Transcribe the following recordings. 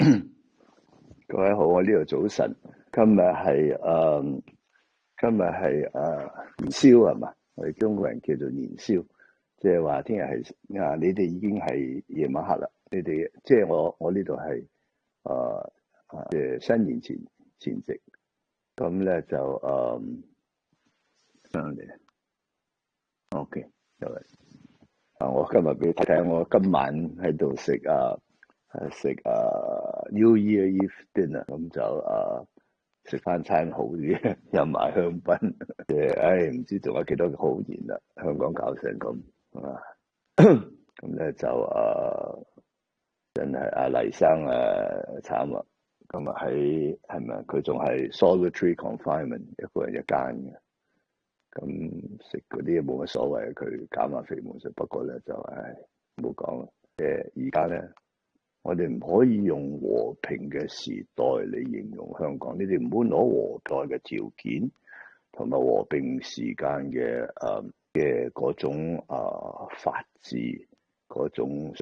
各位好，我呢度早晨。今日係年宵係嘛？我哋中國人叫做年宵，即係話聽日係你哋已經係夜晚黑啦。你哋即係我呢度係即係新年前夕。咁咧就上嚟，OK，又嚟。我今日俾你睇睇，我今晚喺度食New Year Eve dinner，咁就食翻餐好啲，飲埋香檳。唔知仲有幾多個好年啦，香港搞成咁啊！咁咧就真係阿黎生慘啦，今日係咪佢仲係 solitary confinement， 一個人一間嘅。咁食嗰啲冇乜所謂，佢減下肥冇食。不過咧就唔好講啦。而家咧，我哋唔可以用和平嘅時代嚟形容香港。你哋唔好攞和平嘅條件同埋和平時間嘅嗰種法治嗰種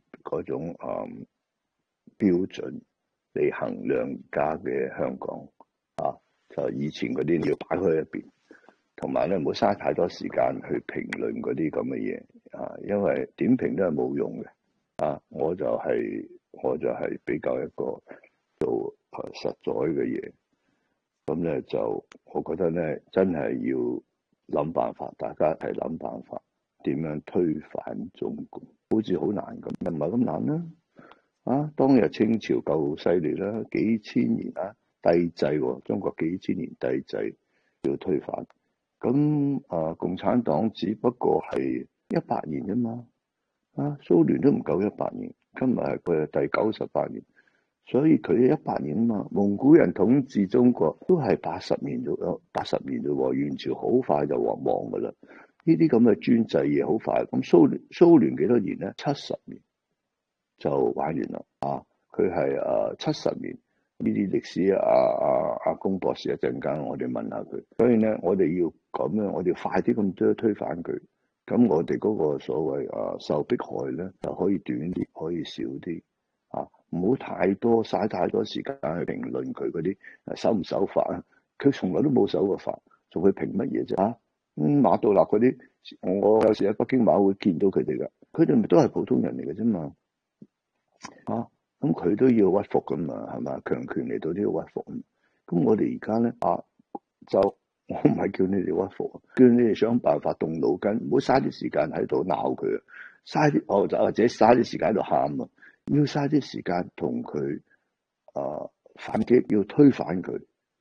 標準嚟衡量而家嘅香港啊！就以前嗰啲你要擺開一邊。同埋咧，唔好嘥太多時間去評論嗰啲咁嘅嘢因為點評都係冇用嘅我就係比較一個做實在嘅嘢，咁咧就我覺得咧真係要諗辦法，大家係諗辦法點樣推翻中共，好似好難咁，又唔係咁難啦當日清朝夠犀利啦，幾千年帝制中國幾千年帝制要推翻。咁共產黨只不過係100年啫嘛，蘇聯都唔夠100年，今日係佢係第98年，所以佢100年啊嘛。蒙古人統治中國都係80年左右，80年啫喎，元朝好快就亡噶啦。呢啲咁嘅專制嘢好快，咁蘇聯幾多年咧？70年就玩完啦佢係70年。呢啲歷史阿龔博士一陣間我哋問下佢，所以咧我哋要咁樣，我哋快啲咁多推翻佢，咁我哋嗰個所謂受迫害咧就可以短啲，可以少啲唔好太多嘥太多時間去評論佢嗰啲守唔守法佢從來都冇守過法，仲去評乜嘢啫馬道立嗰啲，我有時喺北京馬會見到佢哋噶，佢哋咪都係普通人嚟嘅啫嘛咁佢都要屈服噶嘛，係嘛？強權嚟到都要屈服。咁我哋而家咧就我唔係叫你哋屈服，叫你哋想辦法動腦筋，唔好嘥啲時間喺度鬧佢，嘥啲或者嘥啲時間喺度喊要嘥啲時間同佢反擊，要推翻佢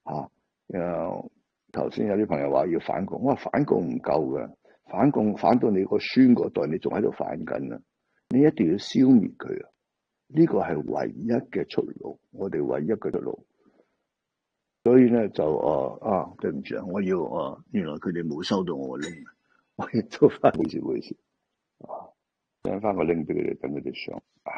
頭先有啲朋友話要反共，我話反共唔夠嘅，反共反到你個孫嗰代，你仲喺度反緊你一定要消滅佢呢個係唯一嘅出路，我哋唯一嘅出路。所以咧就對唔住我要原來佢哋冇收到我個 link， 我要做翻每次上翻個 link 俾佢哋，等佢哋上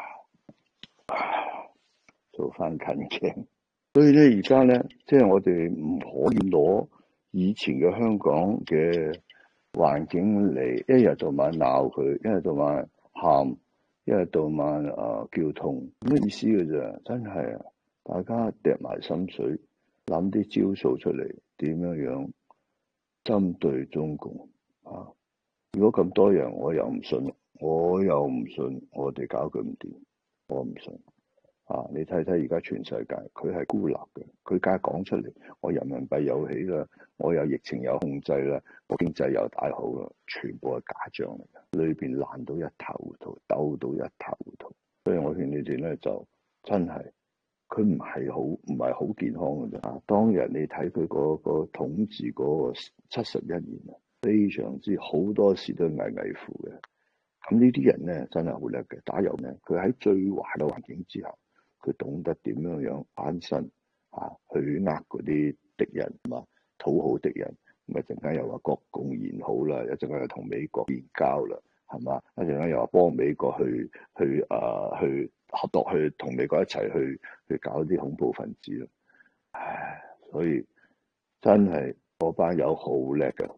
做翻近鏡。所以咧而家咧，即係我哋唔可以攞以前嘅香港嘅環境嚟一日到晚鬧佢，一日到晚喊。一日到晚叫痛，咩意思嘅啫？真係大家掟埋心水，諗啲招數出嚟，點樣針對中共如果咁多人，我又唔信，我哋搞佢唔掂，我唔信你睇睇而家全世界，佢係孤立嘅，佢梗係講出嚟，我人民幣有起啦，我有疫情有控制啦，我經濟又大好啦，全部係假象嚟嘅，裏邊爛到一頭糊塗，鬥到一頭糊塗。所以我勸你哋咧，就真係佢唔係好健康嘅啫當日你睇佢嗰個統治嗰個71年非常之好多時都危危乎嘅。咁呢啲人咧真係好叻嘅，打遊呢，佢喺最壞嘅環境之下，佢懂得點樣翻身去嗰啲敵人討好敵人，咁一陣間又話國共言好啦，一陣間又同美國建交啦，係嘛？一陣間又話幫美國去合作，去同美國一齊去搞啲恐怖分子啦。所以真係嗰班友好叻嘅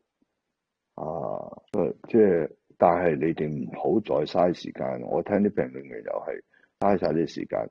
即係。但係你哋唔好再嘥時間，我聽啲評論嘅又係嘥晒啲時間。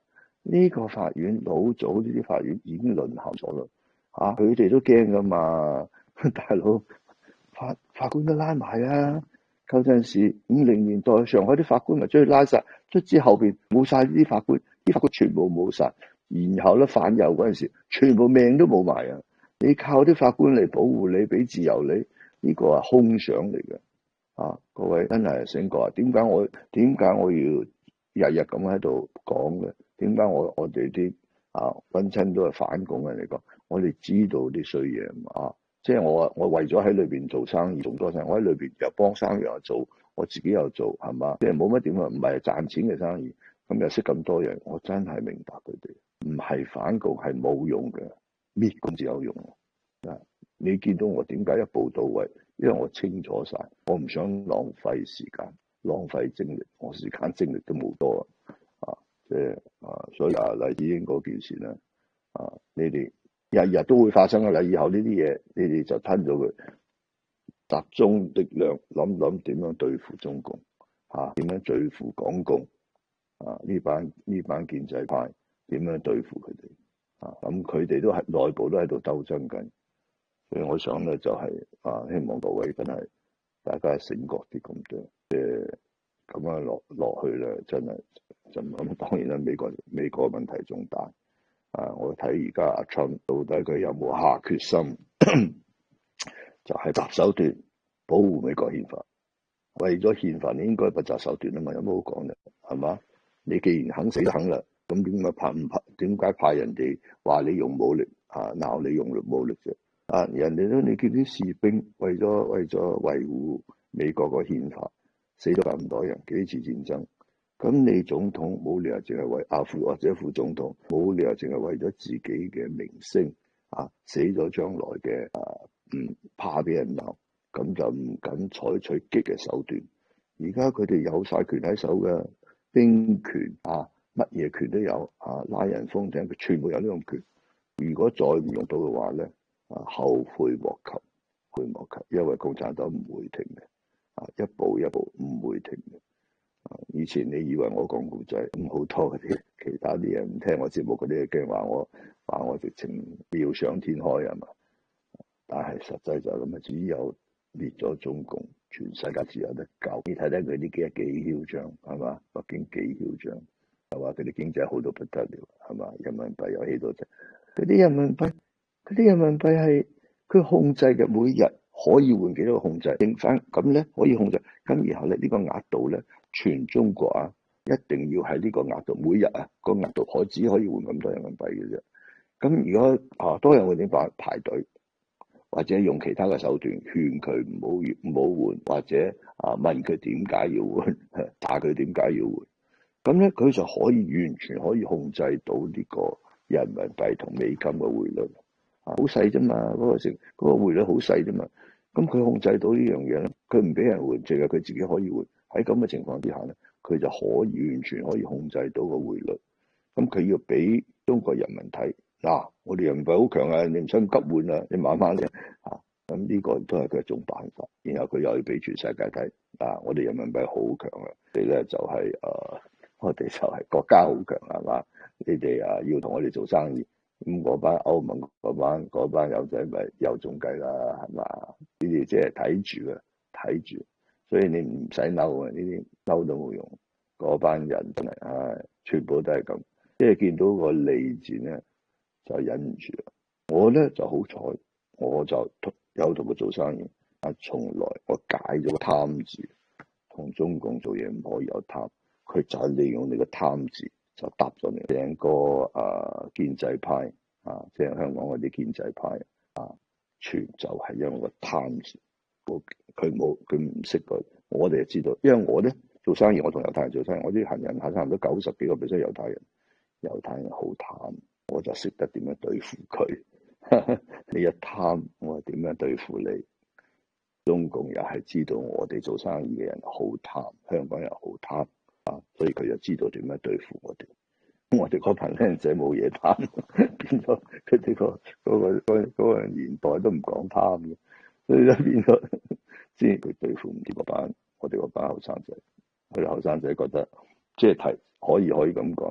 呢個法院老早呢啲法院已經淪陷咗啦，佢哋都驚噶嘛，大佬法官都拉埋啊！嗰陣時50年代上海啲法官咪將佢拉晒，卒之後邊冇晒呢啲法官，啲法官全部冇晒，然後咧反右嗰陣時，全部命都冇埋啊！你靠啲法官嚟保護你，俾自由你，呢個係空想嚟嘅。各位真係醒覺啊！點解我要日日咁喺度講嘅？點解我哋啲溫親都係反共嘅嚟講？我哋知道啲衰嘢即係我為咗喺裏邊做生意，做多生意，我喺裏邊又幫生意又做，我自己又做，係嘛？即係冇乜點啊，唔係賺錢嘅生意，咁又識咁多人，我真係明白佢哋唔係反共係冇用嘅，滅共至有用。你見到我點解一步到位？因為我清楚晒，我唔想浪費時間、浪費精力，我時間精力都冇多所以黎智英嗰件事咧，你哋日日都會發生噶啦。以後呢啲嘢，你哋就吞咗佢，集中力量諗點樣對付中共，點樣對付港共，呢班建制派點樣對付佢哋，咁佢哋都係內部都喺度鬥爭緊。所以我想咧就係希望各位真係大家醒覺啲咁多，咁樣落去咧真係就咁。當然啦，美國問題仲大我睇而家阿 Trump 到底佢有冇下決心，就係集手段保護美國憲法。為咗憲法，你應該不擇手段啊嘛，有冇好講啫？係嘛？你既然肯死都肯啦，咁點解派人哋話你用武力鬧你用武力啫？人哋都你見啲士兵為咗維護美國個憲法，死咗咁多人，幾次戰爭，咁你總統冇理由淨係為或者副總統冇理由淨係為咗自己嘅名聲死咗將來嘅唔怕俾人鬧，咁就唔敢採取激嘅手段。而家佢哋有晒權喺手嘅，兵權乜嘢權都有拉人封艇，佢全部有呢種權。如果再唔用到嘅話咧，後悔莫及，因為共產黨唔會停嘅，一步一步唔會停嘅。以前你以為我講故仔，好多嗰啲其他啲人唔聽我節目嗰啲，驚話我直情妙想天開啊嘛。但係實際就係咁啊，只有滅咗中共，全世界只有得救。你睇睇佢啲幾囂張，係嘛？北京幾囂張，係嘛？佢哋經濟好到不得了，係嘛？人民幣又起到啫，嗰啲人民幣係佢控制嘅，每日可以換幾多個控制，剩翻咁咧可以控制，咁然後咧呢個額度咧，全中國一定要喺呢個額度，每日個額度只可以換咁多人民幣嘅啫。咁如果多人會點辦？排隊，或者用其他嘅手段勸佢唔好換，或者問佢點解要換，打佢點解要換，咁咧佢就完全可以控制到呢個人民幣同美金嘅匯率。好細啫嘛，嗰個匯率好細啫嘛，咁佢控制到呢樣嘢咧，佢唔俾人換，淨係佢自己可以換。喺咁嘅情況之下咧，佢就完全可以控制到個匯率。咁佢要俾中國人民睇，我哋人民幣好強啊，你唔使咁急換啊，你慢慢嚟咁呢個都係佢一種辦法。然後佢又要俾全世界睇，我哋人民幣好強啊，你咧就係我哋就係國家好強係嘛？你哋要同我哋做生意。咁嗰班歐盟嗰班友仔咪又中計啦，係嘛？呢啲即係睇住，所以你唔使嬲啊！呢啲嬲都冇用。嗰班人真係全部都係咁，即係見到個利字咧就忍唔住啦。我咧就好彩，我就有同佢做生意，從來我解咗個貪字，同中共做嘢唔可以有貪，佢就係利用你個貪字。就搭咗你成個建制派即係香港嗰啲建制派全就係因為個貪字，佢唔識佢，我哋就知道，因為我咧做生意，我同猶太人做生意，我啲客人差唔多90幾個%猶太人，猶太人好貪，我就識得點樣對付佢。你一貪，我點樣對付你？中共又係知道我哋做生意嘅人好貪，香港人好貪。所以佢就知道點樣對付我哋。我哋嗰班僆仔冇嘢貪，變咗佢哋嗰個年代都唔講貪嘅，所以就變咗即係佢對付唔掂嗰班我哋嗰班後生仔。佢哋後生仔覺得即係可以咁講啦，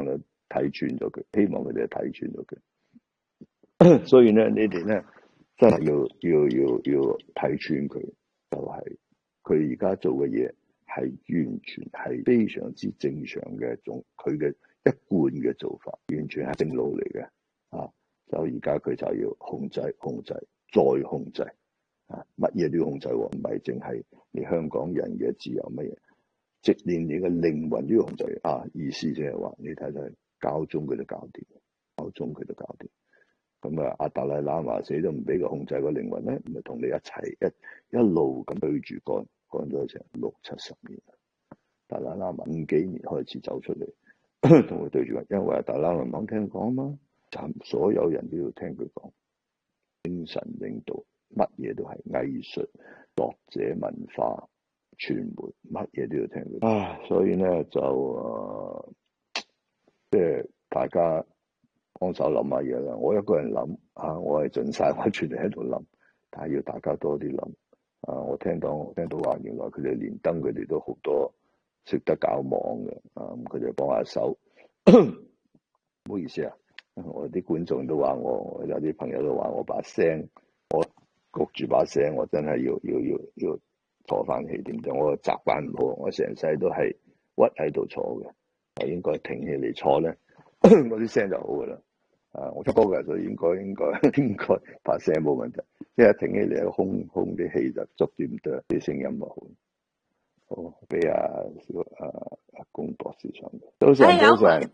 睇穿咗佢，希望佢哋睇穿咗佢。所以咧，你哋咧真係要睇穿佢，就係佢而家做嘅嘢係完全係非常之正常嘅一種，佢嘅一貫嘅做法，完全係正路嚟嘅啊！就而家佢就要控制、再控制啊！乜嘢都要控制喎，唔係淨係你香港人嘅自由乜嘢，直連你嘅靈魂都要控制啊！意思即係話，你睇睇教宗佢都搞掂，教宗佢都搞掂。咁啊，阿達賴喇嘛死都唔俾佢控制個靈魂咧，咪同你一齊一路咁對住幹咗成60-70年。達賴喇嘛50幾年開始走出嚟，同佢對住幹，因為阿達賴喇嘛唔聽講嘛，就所有人都要聽佢講。精神領導，乜嘢都係藝術、作者、文化、傳媒，乜嘢都要聽佢。啊，所以咧就即係大家幫手諗下嘢啦。我一個人諗啊，我係盡晒我全力喺度諗，但係要大家多啲諗。啊，我聽到話，原來佢哋連登佢哋都好多識得搞網嘅，啊，咁佢哋幫下手。唔好意思啊。我啲觀眾都話我，有啲朋友都話我把聲，我焗住把聲，我真係要坐翻起點啫。我習慣唔好，我成世都係屈喺度坐嘅，我應該挺起嚟坐咧，我啲聲就好噶啦。啊，我出歌嘅，所以應該把聲冇問題。即係挺起嚟，空啲氣就足啲唔得，啲聲音就好。好，俾阿龔博士上嘅。早晨，背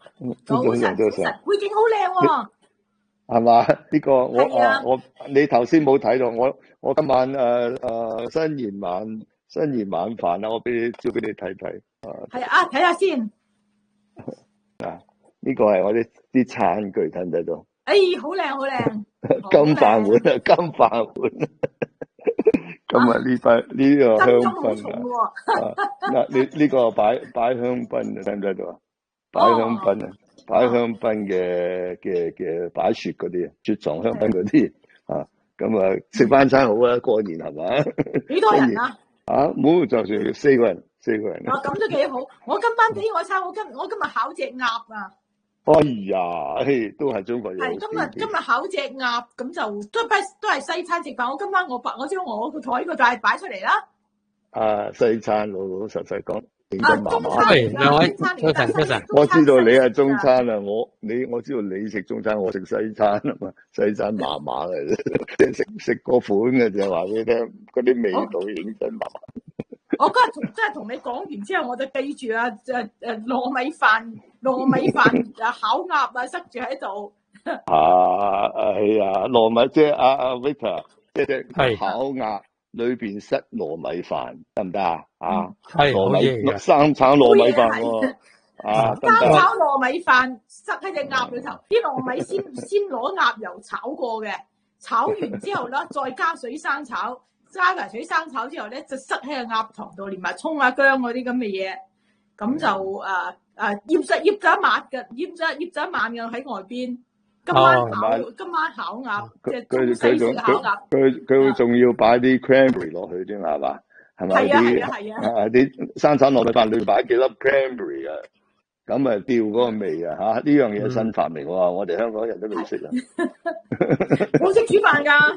景好靚喎， 係嘛？呢個我你頭先冇睇到，我今晚新年晚飯啊，我照俾你睇睇。 係啊，睇下先。 嗱，呢個係我啲餐具，睇唔睇到？ 哎，好靚， 金飯碗。咁啊，呢個香檳啊，嗱，你呢個擺香檳啊，睇唔睇到啊？擺香檳嘅擺雪嗰啲，雪藏香檳嗰啲啊，咁啊食翻餐好啊，過年係嘛？ 幾多人啊？ 冇就算4個人。 咁都幾好。我今晚俾我餐，我今日烤隻鴨啊！ 哎呀，都係中國人。 係今日烤隻鴨，咁就都係西餐食飯。我今晚我將我個台個就擺出嚟啦。 西餐老實講， 中餐兩位早晨。 我知道你係中餐啊，我知道你食中餐，我食西餐啊嘛，西餐麻麻嘅，即係食個款嘅就話俾你聽，嗰啲味道認真麻麻。 我嗰日真係同你講完之後，我就記住糯米飯烤鴨啊，塞住喺度。 係啊，糯米即係阿 Victor， 即係烤鴨裏邊塞糯米飯得唔得啊？ 係糯米生炒糯米飯喎。 生炒糯米飯塞喺隻鴨裏頭，啲糯米先攞鴨油炒過嘅，炒完之後咧再加水生炒。加埋水生炒之後咧，就塞喺個鴨糖度，連埋葱薑嗰啲咁嘅嘢，咁就醃咗一晚嘅，醃咗一晚嘅喺外邊。今晚烤鴨，即係中西式烤鴨。 佢仲要擺啲 cranberry 落去添係嘛？係咪？ 係啊！ 啲生炒糯米飯裏擺幾粒 cranberry 啊，咁啊吊嗰個味啊嚇！呢樣嘢新發明喎，我哋香港人都未識啊！ 我識煮飯㗎。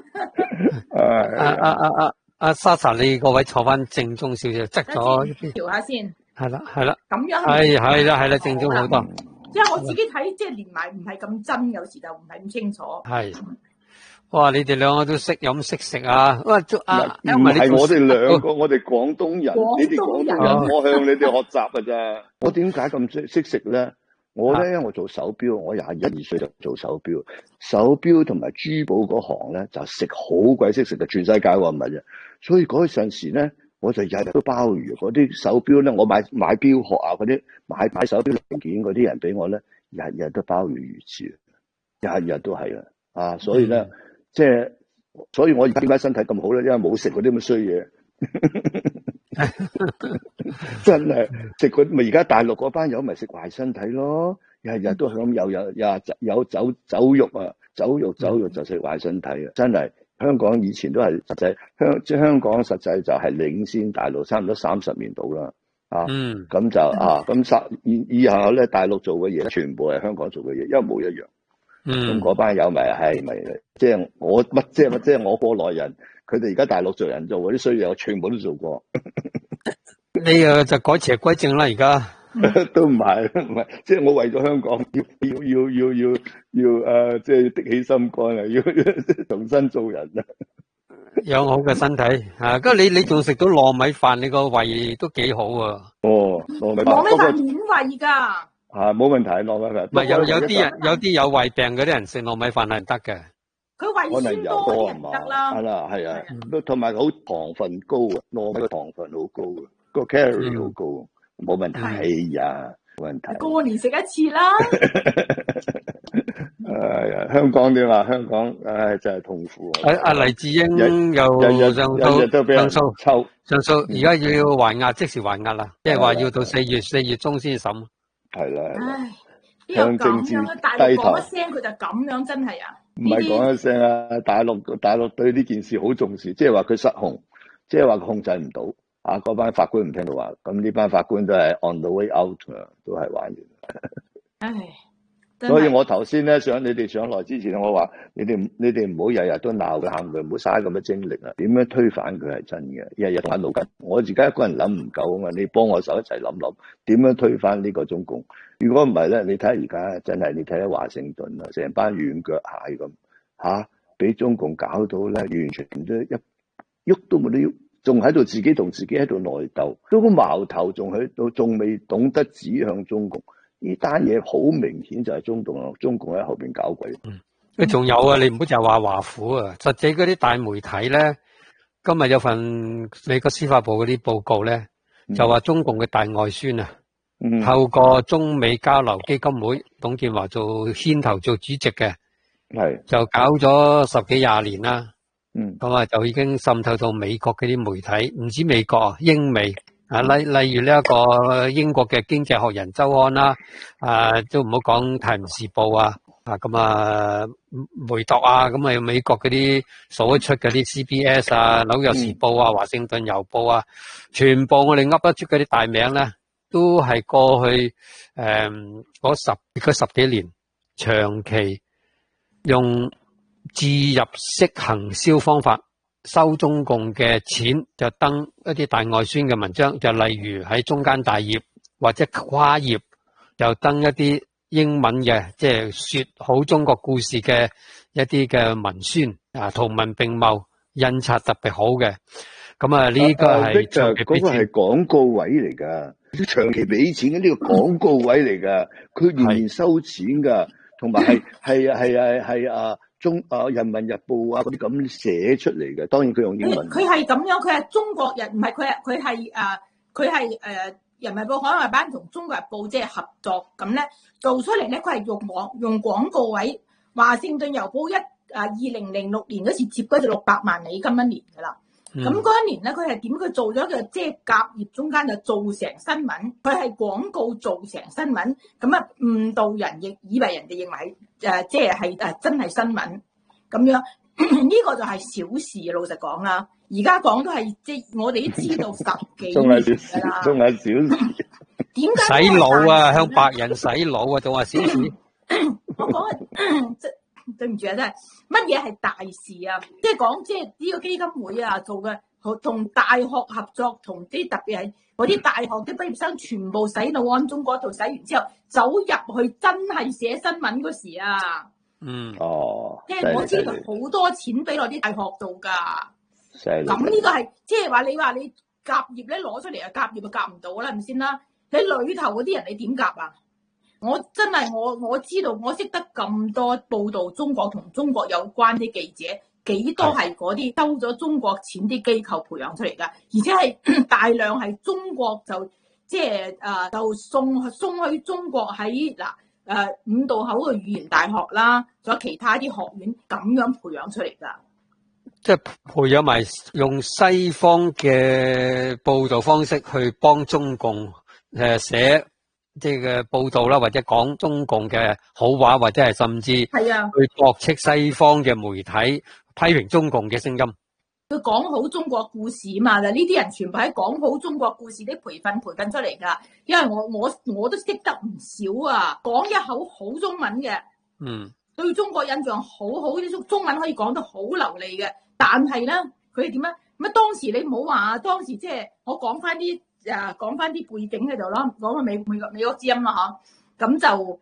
阿莎莎，你個位坐翻正宗少少，側咗調下先。係啦。 咁樣係啦，正宗好多。 因為我自己睇，即係連埋唔係咁真，有時就唔係咁清楚。 係。哇！你哋兩個都識飲識食啊！喂， 唔係我哋兩個，我哋廣東人，你哋廣東人，我向你哋學習㗎咋。我點解咁識食咧？我咧，因為我做手錶，我21-22歲就做手錶。手錶同埋珠寶嗰行咧，就食好鬼識食嘅，全世界喎唔係啫。所以嗰陣時咧，我就日日都鮑魚嗰啲手錶咧，我買錶殼啊嗰啲買手錶零件嗰啲人俾我咧，日日都鮑魚魚翅，日日都係啊！所以咧，即係，所以我而家點解身體咁好咧？因為冇食嗰啲咁衰嘢。真係食佢咪而家大陸嗰班友咪食壞身體咯，日日都響有酒肉啊，酒肉就食壞身體啊！真係香港以前都係實際香港實際就係領先大陸差唔多30年到啦。 咁就咁以後咧，大陸做嘅嘢全部係香港做嘅嘢，一模一樣。咁嗰班友咪即係我即係我過來人，佢哋而家大陸做人做嗰啲衰嘢，我全部都做過。 你就改邪歸正啦，而家都唔係，即係我為咗香港要即係的起心肝啊，要重新做人啊， 養好嘅身體啊！咁你仲食到糯米飯，你個胃都幾好啊！ 糯米飯免胃噶。 冇問題，糯米飯。 唔係有啲有胃病嗰啲人食糯米飯係唔得嘅。 佢胃酸多啲唔得啦。 係啊，同埋好糖分高啊，糯米個糖分好高啊，個 calorie 好高，冇問題呀，冇問題。 過年食一次啦。 香港點話？香港真係痛苦。 阿黎智英又上訴，而家要還押，即時還押啦，即係話要到4月中先審。 係啦。 唉，邊有咁樣？大陸講一聲佢就咁樣，真係啊！ 唔係講一聲啊！大陸對呢件事好重視，即係話佢失控，即係話控制唔到。嗰班法官唔聽到話，咁呢班法官都係 on the way out 都係玩完。 唉。 所以我頭先咧想你哋上來之前，我話你哋唔好日日都鬧佢喊佢，唔好嘥咁嘅精力啊！點樣推翻佢係真嘅？日日動腦筋，我自己一個人諗唔夠啊嘛！你幫我手一齊諗點樣推翻呢個中共？如果唔係咧，你睇下而家真係，你睇下華盛頓啊，成班軟腳蟹咁俾中共搞到咧，完全都喐都冇得喐，仲喺度自己同自己喺度內鬥，都個矛頭仲未懂得指向中共。呢單嘢好明顯就係中共喺後邊搞鬼。 仲有啊，你唔好就話華府啊，實際嗰啲大媒體咧，今日有份美國司法部嗰啲報告咧，就話中共嘅大外宣啊，透過中美交流基金會，董建華做牽頭做主席嘅，就搞咗10幾20年啦。咁就已經滲透到美國嗰啲媒體，唔止美國啊，英美。例如呢一個英國嘅經濟學人周刊啦，都唔好講泰晤士報梅鐸啊，咁美國嗰啲數得出嗰啲 CBS 紐約時報華盛頓郵報啊，全部我哋噏得出嗰啲大名咧，都係過去嗰十幾年長期用注入式行銷方法收中共嘅錢，就登一啲大外宣嘅文章，就例如喺中間大頁或者跨頁，就登一啲英文嘅，即係說好中國故事嘅一啲嘅文宣圖文並茂，印刷特別好嘅。咁呢個係長期俾錢，嗰個係廣告位嚟噶，長期俾錢嘅呢個廣告位嚟噶，佢年年收錢噶，同埋係人民日報嗰啲咁寫出嚟嘅，當然佢用英文。 佢係咁樣，佢係中國人，唔係佢係人民報海外版同中國日報即係合作咁咧做出嚟咧，佢係用廣告位。華盛頓郵報2006年嗰時接嗰就600萬美金一年噶啦。咁嗰一年咧，佢係點？佢做咗個即係夾頁中間就做成新聞，佢係廣告做成新聞，咁誤導人，亦以為人哋認為即係真係新聞咁樣。呢個就係小事，老實講啦。而家講都係即係我哋都知道10幾年㗎啦， 仲係小事。 點解洗腦啊？向白人洗腦啊？仲話小事？ 我講對唔住啊，真係乜嘢係大事啊？即係講即係呢個基金會做嘅，同大學合作，同啲特別係嗰啲大學啲畢業生全部洗腦，按中國嗰度洗完之後走入去真係寫新聞嗰時啊！即係我知道好多錢俾落啲大學度㗎。咁呢個係即係話你夾頁咧攞出嚟夾頁就夾唔到啦，係咪先啦？你裏頭嗰啲人你點夾啊？我真係我知道我識得咁多報道中國同中國有關啲記者，幾多係嗰啲收咗中國錢啲機構培養出嚟㗎，而且係大量係中國就即係就送去中國喺五道口嘅語言大學啦，仲有其他啲學院咁樣培養出嚟㗎。 即係培養埋用西方嘅報道方式去幫中共寫即係嘅報道啦，或者講中共嘅好話，或者係甚至去駁斥西方嘅媒體批評中共嘅聲音。 佢講好中國故事嘛，呢啲人全部喺講好中國故事啲培訓出嚟㗎。因為我都識得唔少啊，講一口好中文嘅，對中國印象好好，啲中文可以講得好流利嘅。但係咧，佢點咧？咁當時你唔好話，當時即係我講翻啲背景喺度啦，講翻美國之音啦嚇。咁就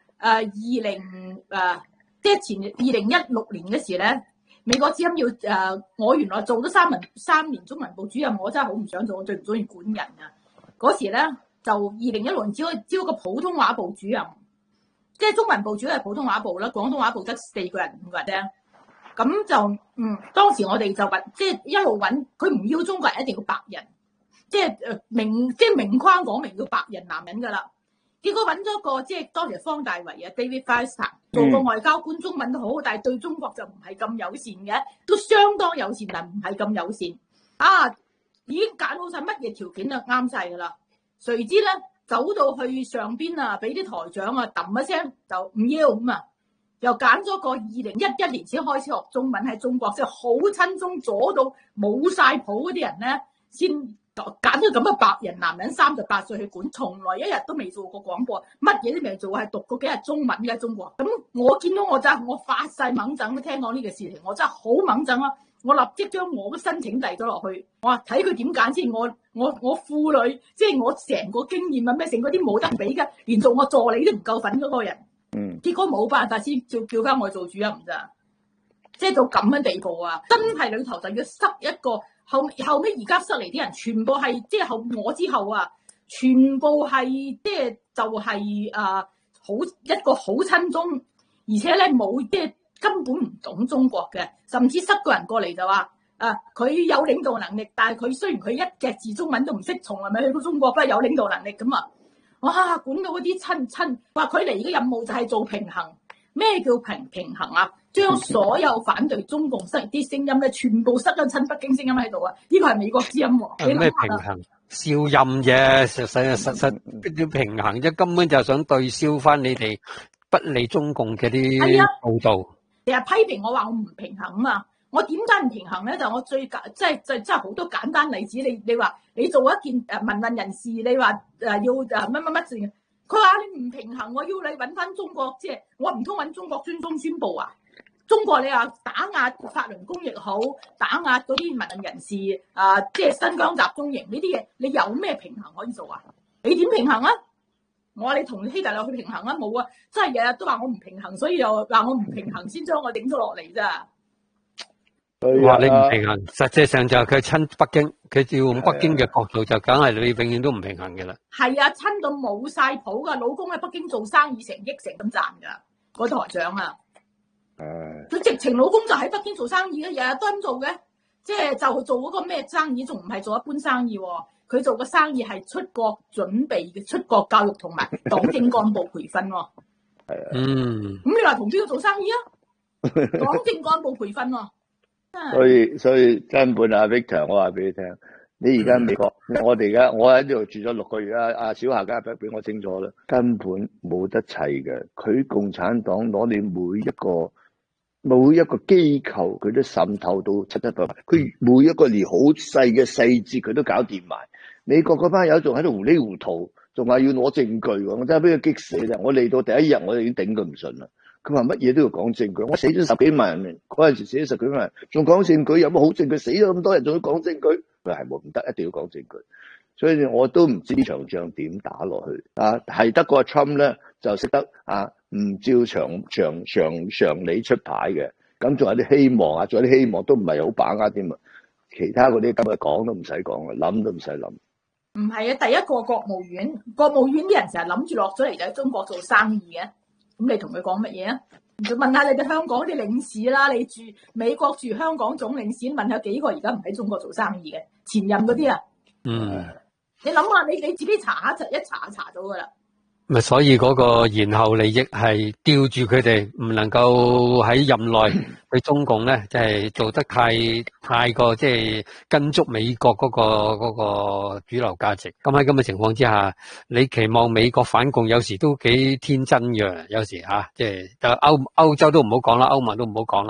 即係前2016年嘅時咧。美國之音要我原來做咗3年中文部主任，我真係好唔想做，我最唔中意管人啊！嗰時咧就2016年招個普通話部主任，即係中文部主要係普通話部啦，廣東話部得4個人5個人啫。咁就當時我哋就即係一路揾，佢唔要中國人，一定要白人，即係明框講明要白人男人噶啦。結果揾咗個即係當時方大為啊 David Feinstein 做個外交官，中文都好，但係對中國就唔係咁友善嘅，都相當友善，但唔係咁友善。啊，已經揀好晒乜嘢條件啊，啱晒噶啦。誰知咧走到去上邊啊，俾啲台長啊揼一聲就唔要咁啊，又揀咗個2011年先開始學中文喺中國，即係好親中左到冇晒譜嗰啲人咧，先揀咗咁嘅白人男人38歲去管，從來一日都未做過廣播，乜嘢都未做，係讀過幾日中文嘅中國。咁我見到我發晒猛憎，聽講呢個事情，我真係好猛憎啊！我立即將我嘅申請遞咗落去，我話睇佢點揀先。我婦女，即係我成個經驗啊咩，成嗰啲冇得比㗎，連做我助理都唔夠份嗰個人。結果冇辦法先叫翻我做主任咋，即係到咁嘅地步啊！真係裏頭就要塞一個。後尾而家塞嚟啲人，全部係即係我之後啊，全部係即係就係好一個好親中，而且咧冇即係根本唔懂中國嘅，甚至塞個人過嚟就話佢有領導能力，但係佢雖然佢一隻字中文都唔識，從來未去過中國，不過有領導能力咁啊！哇，管到嗰啲親話佢嚟嘅任務就係做平衡。咩叫平衡啊？將所有反對中共啲聲音咧，全部塞咗親北京聲音喺度啊！呢個係美國之音喎。 咩平衡？消音啫，實啲平衡啫，根本就係想對消翻你哋不利中共嘅啲報導。 成日批評我話我唔平衡啊嘛！我點解唔平衡咧？就我最即係好多簡單例子。你話你做一件民運人士，你話要乜事？佢話你唔平衡，我要你揾翻中國，即係我唔通揾中國專中宣佈啊？中國你話打壓法輪功亦好，打壓嗰啲民運人士即係新疆集中營呢啲嘢，你有咩平衡可以做啊？你點平衡啊？我話你同希特勒去平衡啊？冇啊！真係日日都話我唔平衡，所以又話我唔平衡先將我頂咗落嚟咋。 話你唔平衡，實際上就係佢親北京，佢要用北京嘅角度，就梗係你永遠都唔平衡嘅啦。係啊，親到冇晒譜噶，老公喺北京做生意成億成咁賺噶，嗰台長啊，佢直情老公就喺北京做生意嘅，日日都咁做嘅，即係就做嗰個咩生意，仲唔係做一般生意？佢做嘅生意係出國準備嘅，出國教育同埋黨政幹部培訓。係啊，咁你話同邊個做生意啊？黨政幹部培訓。 所以根本阿 Victor， 我話俾你聽，你而家美國，我喺呢度住咗6個月啦，阿小夏家俾我清楚啦，根本冇得砌嘅。佢共產黨攞你每一個機構，佢都滲透到七七八八，佢每一個連好細嘅細節佢都搞掂埋。美國嗰班友仲喺度糊里糊塗，仲話要攞證據，我真係俾佢激死啦！我嚟到第一日我就已經頂佢唔順啦。佢話乜嘢都要講證據，我死咗10幾萬人，嗰陣時死咗10幾萬人，仲講證據，有冇好證據？死咗咁多人仲要講證據？佢係冇唔得，一定要講證據。所以我都唔知呢場仗點打落去啊！係得個 Trump 咧就識得唔照常理出牌嘅，咁仲有啲希望啊，仲有啲希望都唔係好把握添啊！其他嗰啲咁講都唔使講啊，諗都唔使諗。 唔係啊，第一個國務院啲人成日諗住落咗嚟就喺中國做生意嘅。咁你同佢講乜嘢啊？就問下你哋香港啲領事啦，你住美國住香港總領事，問下幾個而家唔喺中國做生意嘅前任嗰啲啊？你諗下，你自己查下，一查到噶啦。 咪所以嗰個延後利益係吊住佢哋，唔能夠喺任內對中共咧，即係做得太過即係跟足美國嗰個主流價值。咁喺咁嘅情況之下，你期望美國反共，有時都幾天真嘅。有時即係歐洲都唔好講啦，歐盟都唔好講啦，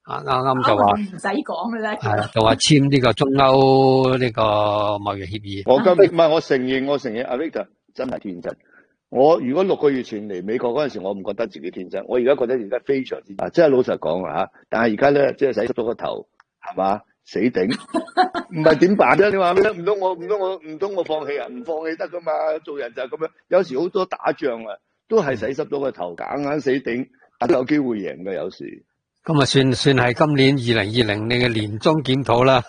啱啱就話唔使講嘅啦， 係就話簽呢個中歐呢個貿易協議。 我今唔係我承認阿 Victor 真係天真。我如果6個月前嚟美國嗰陣時，我唔覺得自己天真。我而家覺得而家非常之即係老實講啊嚇。但係而家咧，即係洗濕咗個頭，係嘛？死頂，唔係點辦啫？你話咩？唔通我放棄啊？唔放棄得噶嘛？做人就係咁樣。有時好多打仗啊，都係洗濕咗個頭，硬死頂，都有機會贏嘅有時。 咁啊，算係今年2020年嘅年終檢討啦。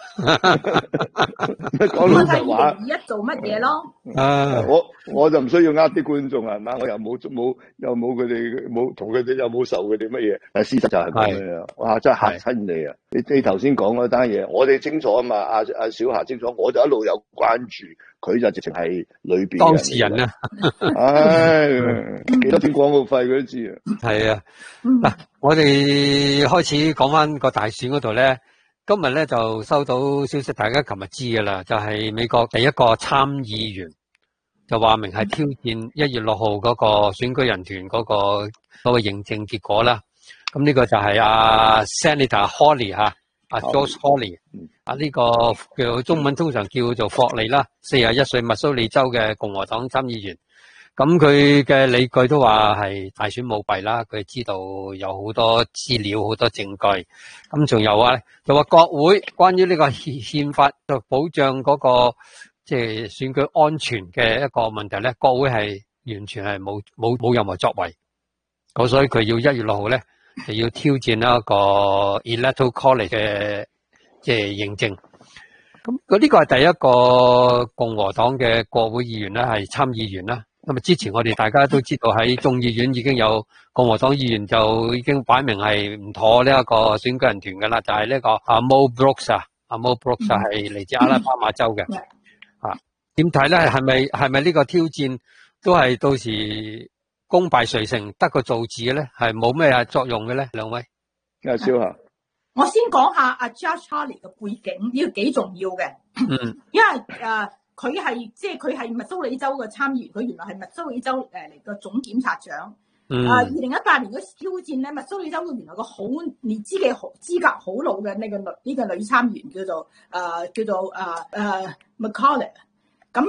講老實話 ，2021做乜嘢咯？ 我就唔需要啲觀眾係嘛，我又冇佢哋冇同佢哋又冇受佢哋乜嘢，但事實就係咁樣。哇，真係嚇親你啊！你頭先講嗰單嘢，我哋清楚啊嘛，阿小霞清楚，我就一路有關注，佢就直情係裏邊當事人啊。 唉，幾多錢廣告費佢都知啊。 係啊，嗱，我哋開始講翻個大選嗰度咧，今日咧就收到消息，大家琴日知噶啦，就係美國第一個參議員就話明係挑戰1月6號嗰個選舉人團嗰個認證結果啦。咁呢個就係阿 Senator Hawley 吓，阿 Josh Hawley，呢個叫中文通常叫做霍利啦，41歲密蘇里州嘅共和黨參議員。咁佢嘅理據都話係大選舞弊啦，佢知道有好多資料、好多證據。咁仲有啊，就話國會關於呢個憲法就保障嗰個即係選舉安全嘅一個問題咧，國會係完全係冇任何作為。咁所以佢要1月6號咧，就要挑戰一個 Electoral College 嘅即係認證。咁呢個係第一個共和黨嘅國會議員啦，係參議員啦。咁啊，之前我哋大家都知道喺眾議院已經有共和黨議員就已經擺明係唔妥呢一個選舉人團噶啦，就係呢個阿 Mo Brooks 啊，阿 Mo Brooks 係嚟自阿拉巴馬州嘅。點睇咧？係咪呢個挑戰都係到時功敗垂成，得個造字嘅咧？係冇咩作用嘅咧？兩位， 阿蕭啊， 我先講下阿 Josh Hawley 嘅背景，呢個幾重要嘅。因為佢係密蘇里州嘅參議員，佢原來係密蘇里州嚟個總檢察長。2018年嗰時挑戰咧，密蘇里州原來個好年資格好老嘅呢個女參議員叫做 McCall。咁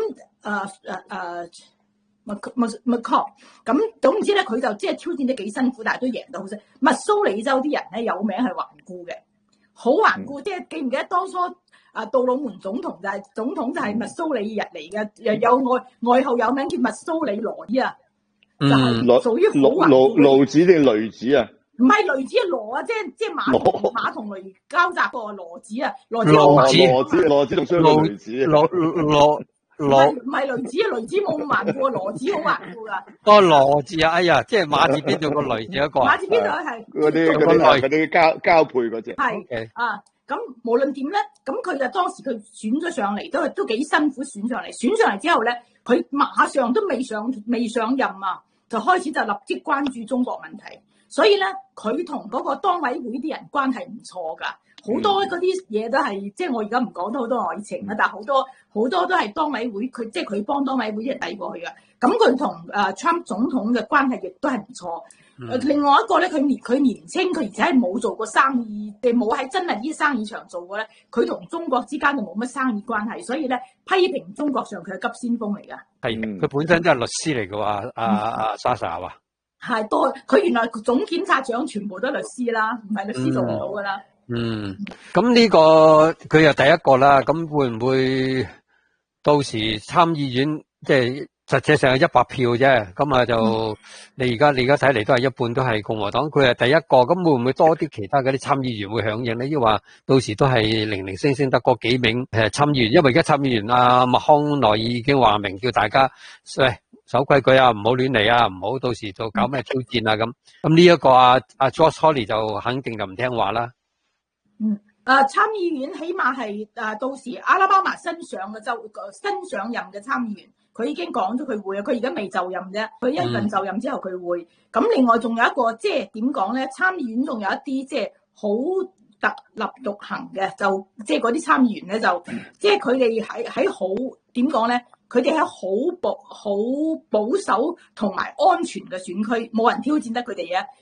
McCall。咁總唔知咧，佢就即係挑戰得幾辛苦，但係都贏到好犀利。密蘇里州啲人咧有名係頑固嘅，好頑固。即係記唔記得當初？杜魯門總統就係密蘇里人嚟嘅，又有外號有名叫密蘇里羅子啊，就係屬於好頑固。 驢子定雷子啊？ 唔係雷子，羅啊，即係馬同雷交集個羅子啊，羅子仲衰過雷子。 唔係雷子，雷子冇咁頑固，羅子好頑固噶。 個羅字啊，哎呀，即係馬字邊度個雷字一個。 馬字邊度係嗰啲交配嗰隻。 係啊。咁無論點咧，咁佢就當時佢選咗上嚟，都幾辛苦選上嚟。選上嚟之後咧，佢馬上都未上任啊，就開始就立即關注中國問題。所以咧，佢同嗰個當委會啲人關係唔錯㗎。好多嗰啲嘢都係，即係我而家唔講得好多愛情啦，但係好多都係當委會，佢幫當委會啲人遞過去嘅。咁佢同Trump 總統嘅關係亦都係唔錯。另外一個咧，佢年青，佢而且係冇做過生意，冇喺真係啲生意場做過咧。佢同中國之間就冇乜生意關係，所以咧批評中國上佢係急先鋒嚟㗎。 係，佢本身都係律師嚟嘅喎，阿 Sasha 話。係多，佢原來總檢察長全部都係律師啦，唔係律師做唔到㗎啦。 咁呢個佢又第一個啦，咁會唔會到時參議院即係實際上係100票啫？咁啊就你而家睇嚟都係一半都係共和黨，佢係第一個，咁會唔會多啲其他嗰啲參議員會響應咧？抑或話到時都係零零星星得嗰幾名參議員？因為而家參議員麥康奈爾已經話明叫大家喂守規矩啊，唔好亂嚟啊，唔好到時就搞咩挑戰啊咁。咁呢一個阿 Josh Hawley 就肯定就唔聽話啦。 參議院起碼係到時阿拉巴馬新上任嘅參議員，佢已經講咗佢會啊，佢而家未就任啫，佢一陣就任之後佢會。咁另外仲有一個即係點講咧？參議院仲有一啲即係好特立獨行嘅，就即係嗰啲參議員咧就即係佢哋喺好點講咧？佢哋喺好保守同埋安全嘅選區，冇人挑戰得佢哋嘅。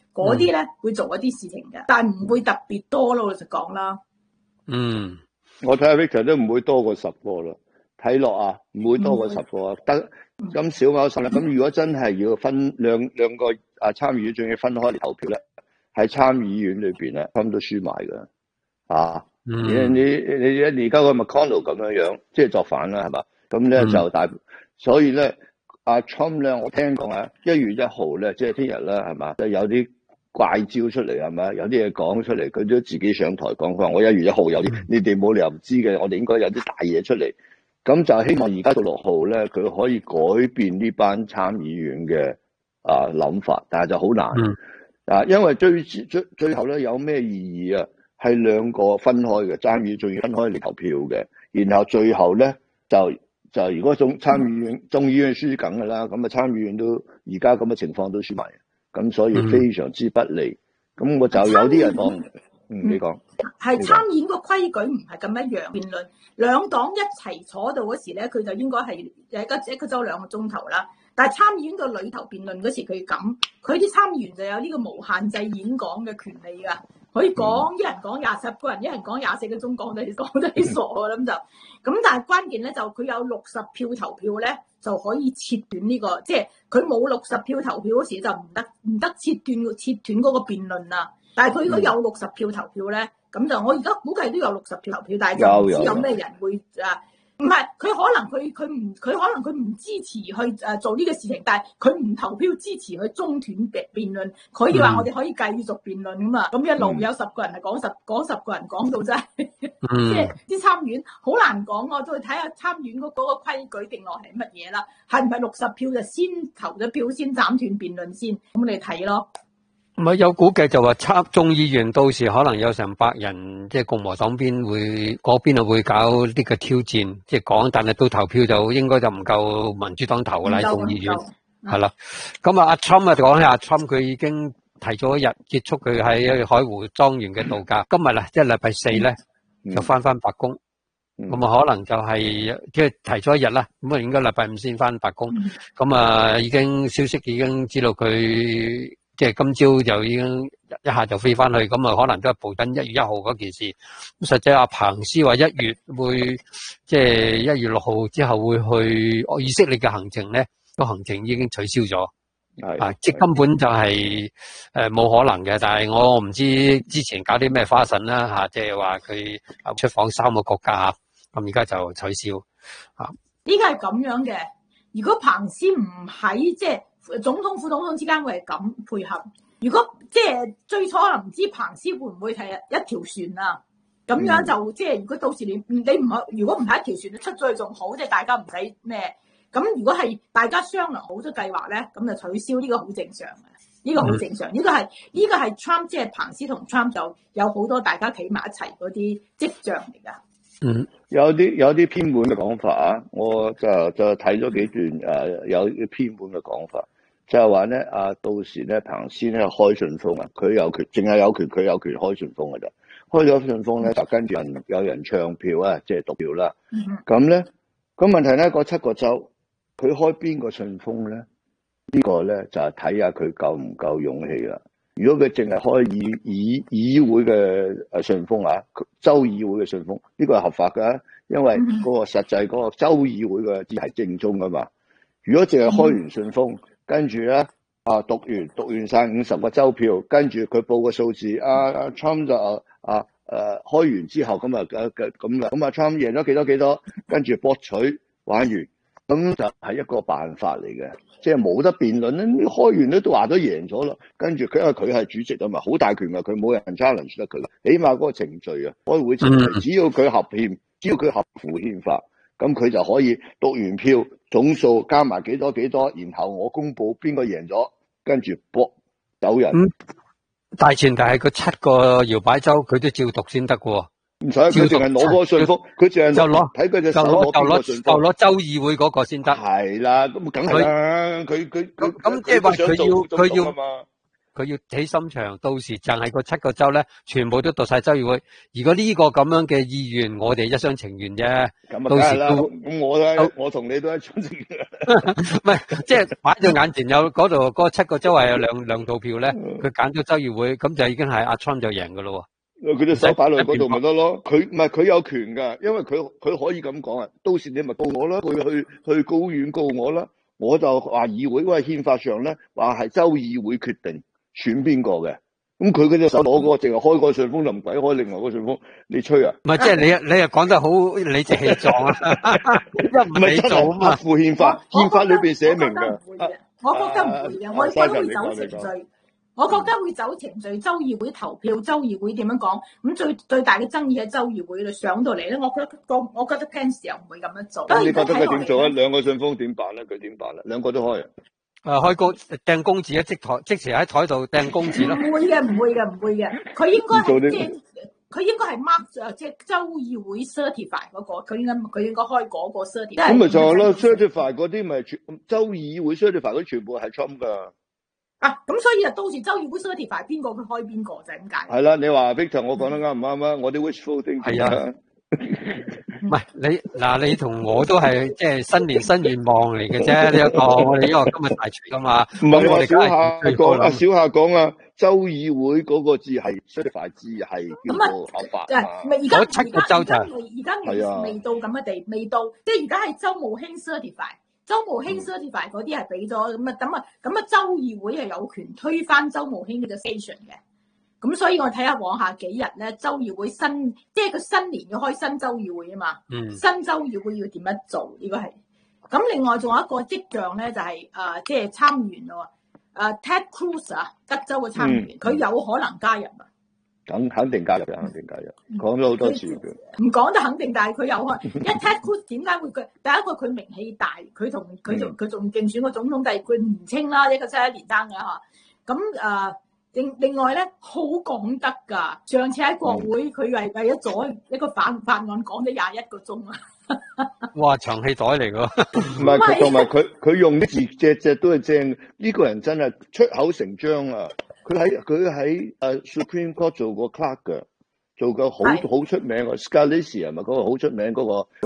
嗰啲咧會做一啲事情嘅，但係唔會特別多咯，老實講啦。 我睇下 Victor 都唔會多過10個啦，睇落啊唔會多過10個啊，得咁少貓神啦。咁如果真係要分兩個參議院仲要分開嚟投票咧，喺參議院裏邊咧，都輸埋㗎啊！你而家個 McConnell 咁樣即係作反啦，係嘛？咁咧就所以咧阿 Trump 咧，我聽講啊，1月1號咧，即係聽日啦，係嘛？就有啲怪招出嚟，係咪？有啲嘢講出嚟，佢都自己上台講，佢話我1月1號有啲，你哋冇理由唔知嘅，我哋應該有啲大嘢出嚟。咁就希望而家到6號咧，佢可以改變呢班參議員嘅諗法，但係就好難因為最後咧有咩意義啊？係2個分開嘅，參議院仲要分開嚟投票嘅，然後最後咧就如果眾議院輸緊㗎啦，咁參議院都而家咁嘅情況都輸埋，咁所以非常之不利。咁我就有啲人講，你講係參議院個規矩唔係咁一樣，辯論兩黨一齊坐到嗰時咧，佢就應該係一個週2個鐘頭啦。但係參議院個裏頭辯論嗰時佢啲參議員就有呢個無限制演講嘅權利㗎。可以講一人講20個人，一人講24個鐘，講得你傻㗎咁就咁。但係關鍵咧就佢有60票投票咧，就可以切斷呢個，即係佢冇60票投票嗰時就唔得切斷嗰個辯論啊。但係佢如果有60票投票咧，咁就我而家估計都有60票投票，但係就唔知有咩人會唔係佢可能佢唔支持去做呢個事情，但係佢唔投票支持去中斷辯論，佢以話我哋可以繼續辯論㗎嘛，咁一路有10個人係講10個人講到真係，即係啲參院好難講，我都去睇下參院嗰個規矩定落係乜嘢啦，係唔係60票就先投咗票先斬斷辯論先，咁你睇咯。 唔係有估計就話眾議員到時可能有成100人，即係共和黨邊嗰邊會搞呢個挑戰，即係講，但係到投票就應該就唔夠民主黨投㗎啦，眾議院係啦。咁阿 Trump 講下阿 Trump 佢已經提早1日結束佢喺海湖莊園嘅度假，今日啦，即係禮拜4咧就翻白宮，咁可能就係即係提早1日啦，咁應該禮拜5先翻白宮，咁消息已經知道佢。即係今朝就已經一下就飛翻去，咁可能都係步緊1月1號嗰件事。咁實際阿彭斯話1月會，即係1月6號之後會去以色列嘅行程咧，個行程已經取消咗。即根本就係冇可能嘅。但係我唔知之前搞啲咩花臣啦即係話佢出訪3個國家咁而家就取消呢個係咁樣嘅。如果彭斯唔喺即係。總統副總統之間會係咁配合。如果即係最初可能唔知彭斯會唔會係一條船啊？咁樣就即係如果到時你唔如果唔係一條船，你出咗去仲好，即係大家唔使咩。咁如果係大家商量好咗計劃咧，咁就取消呢個好正常嘅。呢個好正常。呢個係 Trump 即係彭斯同 Trump 就有好多大家企埋一齊嗰啲跡象嚟㗎。 有啲偏門嘅講法啊，我就睇咗幾段有啲偏門嘅講法。就係話咧，到時咧，彭斯咧開信封啊，佢有權，淨係有權，佢有權開信封㗎咋。開咗信封咧，就跟住有人唱票啊，即係讀票啦。咁咧，咁問題咧，嗰7個州，佢開邊個信封咧？呢個咧就係睇下佢夠唔夠勇氣啦。如果佢淨係開議會嘅信封啊，州議會嘅信封，呢個係合法㗎，因為嗰個實際嗰個州議會嘅只係正宗㗎嘛。如果淨係開完信封，跟住咧讀完晒50個州票，跟住佢報個數字，Trump 就開完之後咁Trump 贏咗幾多，跟住博取玩完，咁就係一個辦法嚟嘅，即係冇得辯論咧。開完都話咗贏咗啦，跟住因為佢係主席啊嘛，好大權㗎，佢冇人 challenge 得佢，起碼嗰個程序啊，開會程序，只要佢合憲，只要佢合乎憲法。咁佢就可以讀完票總數加埋幾多，然後我公佈邊個贏咗，跟住搏走人。 大前提係佢7個搖擺州，佢都照讀先得喎。 唔使，佢淨係攞個信封，佢淨係睇佢隻手攞邊個信封， 就攞州議會嗰個先得。 係啦，咁梗係啦，佢咁即係話佢佢要起心腸，到時就係個7個州咧，全部都讀晒州議會。如果呢個咁樣嘅意願，我哋一廂情願啫。 咁啊，梗係啦。咁我同你都一廂情願。 唔係，即係擺在眼前有嗰度嗰7個州係有兩套票咧，佢揀咗州議會，咁就已經係阿 Trump 就贏噶咯。 佢隻手擺落嗰度咪得咯？佢有權噶，因為佢可以咁講啊。到時你咪告我啦，去高院告我啦。我就話議會，因為憲法上咧話係州議會決定選邊個嘅。咁佢嗰隻手攞嗰個，淨係開個順風就唔使開另外個順風，你吹啊？ 唔係，即係你又講得好理直氣壯啊！唔係你做啊嘛？ 副憲法裏邊寫明嘅。 我覺得唔會嘅，我覺得會走程序。我覺得會走程序，州議會投票，州議會點樣講？咁最大嘅爭議喺州議會度上到嚟咧，我覺得 Pence 又唔會咁樣做。 咁你覺得佢點做啊？兩個信封點辦咧？佢點辦咧？兩個都開啊？ 開公掟公字啊！即時喺台度掟公字咯。 唔會嘅。佢應該係佢應該係 mark 即係州議會 certify 嗰個，佢應該開嗰個 certify。 咁咪就係咯 ，certify 嗰啲咪州議會 certify 嗰全部係 Trump 噶。 咁所以就到時州議會 certify 邊個佢開邊個就係咁解。 係啦，你話 Victor 我講得啱唔啱啊？我啲 wishful thinking 係啊。 唔係你同我都係即係新年新願望嚟嘅啫。呢一個我哋因為今日大除噶嘛。 唔係我小夏講啊，州議會嗰個字係 certify 字係叫做合法。 而家 7個州就而家未到咁嘅地，未到即係而家係州務卿 certify。州務卿 certify 嗰啲係俾咗咁啊，州議會係有權推翻州務卿呢個 station 嘅。咁所以我睇下往下幾日咧，州議會即係佢新年要開新州議會啊嘛。新州議會要點樣做？呢個係。咁另外仲有一個跡象咧，就係即係參議員咯。Ted Cruz 啊，德州嘅參議員，佢有可能加入啊。 肯定加入，講咗好多次嘅。 唔講就肯定，但係佢有可能。因為 Ted Cruz 點解會第一個佢名氣大，佢仲競選個總統，第二佢年青啦，一個71年生嘅嚇。咁另外咧，好講得㗎。上次喺國會，佢為咗咗一個法案講咗21個鐘啊！ 哇，長氣袋嚟㗎。 唔係佢同埋佢用啲字隻都係正。呢個人真係出口成章啊！佢喺Supreme Court 做過 clerk 嘅，做過好出名嘅 Scalise 係咪嗰個好出名嗰個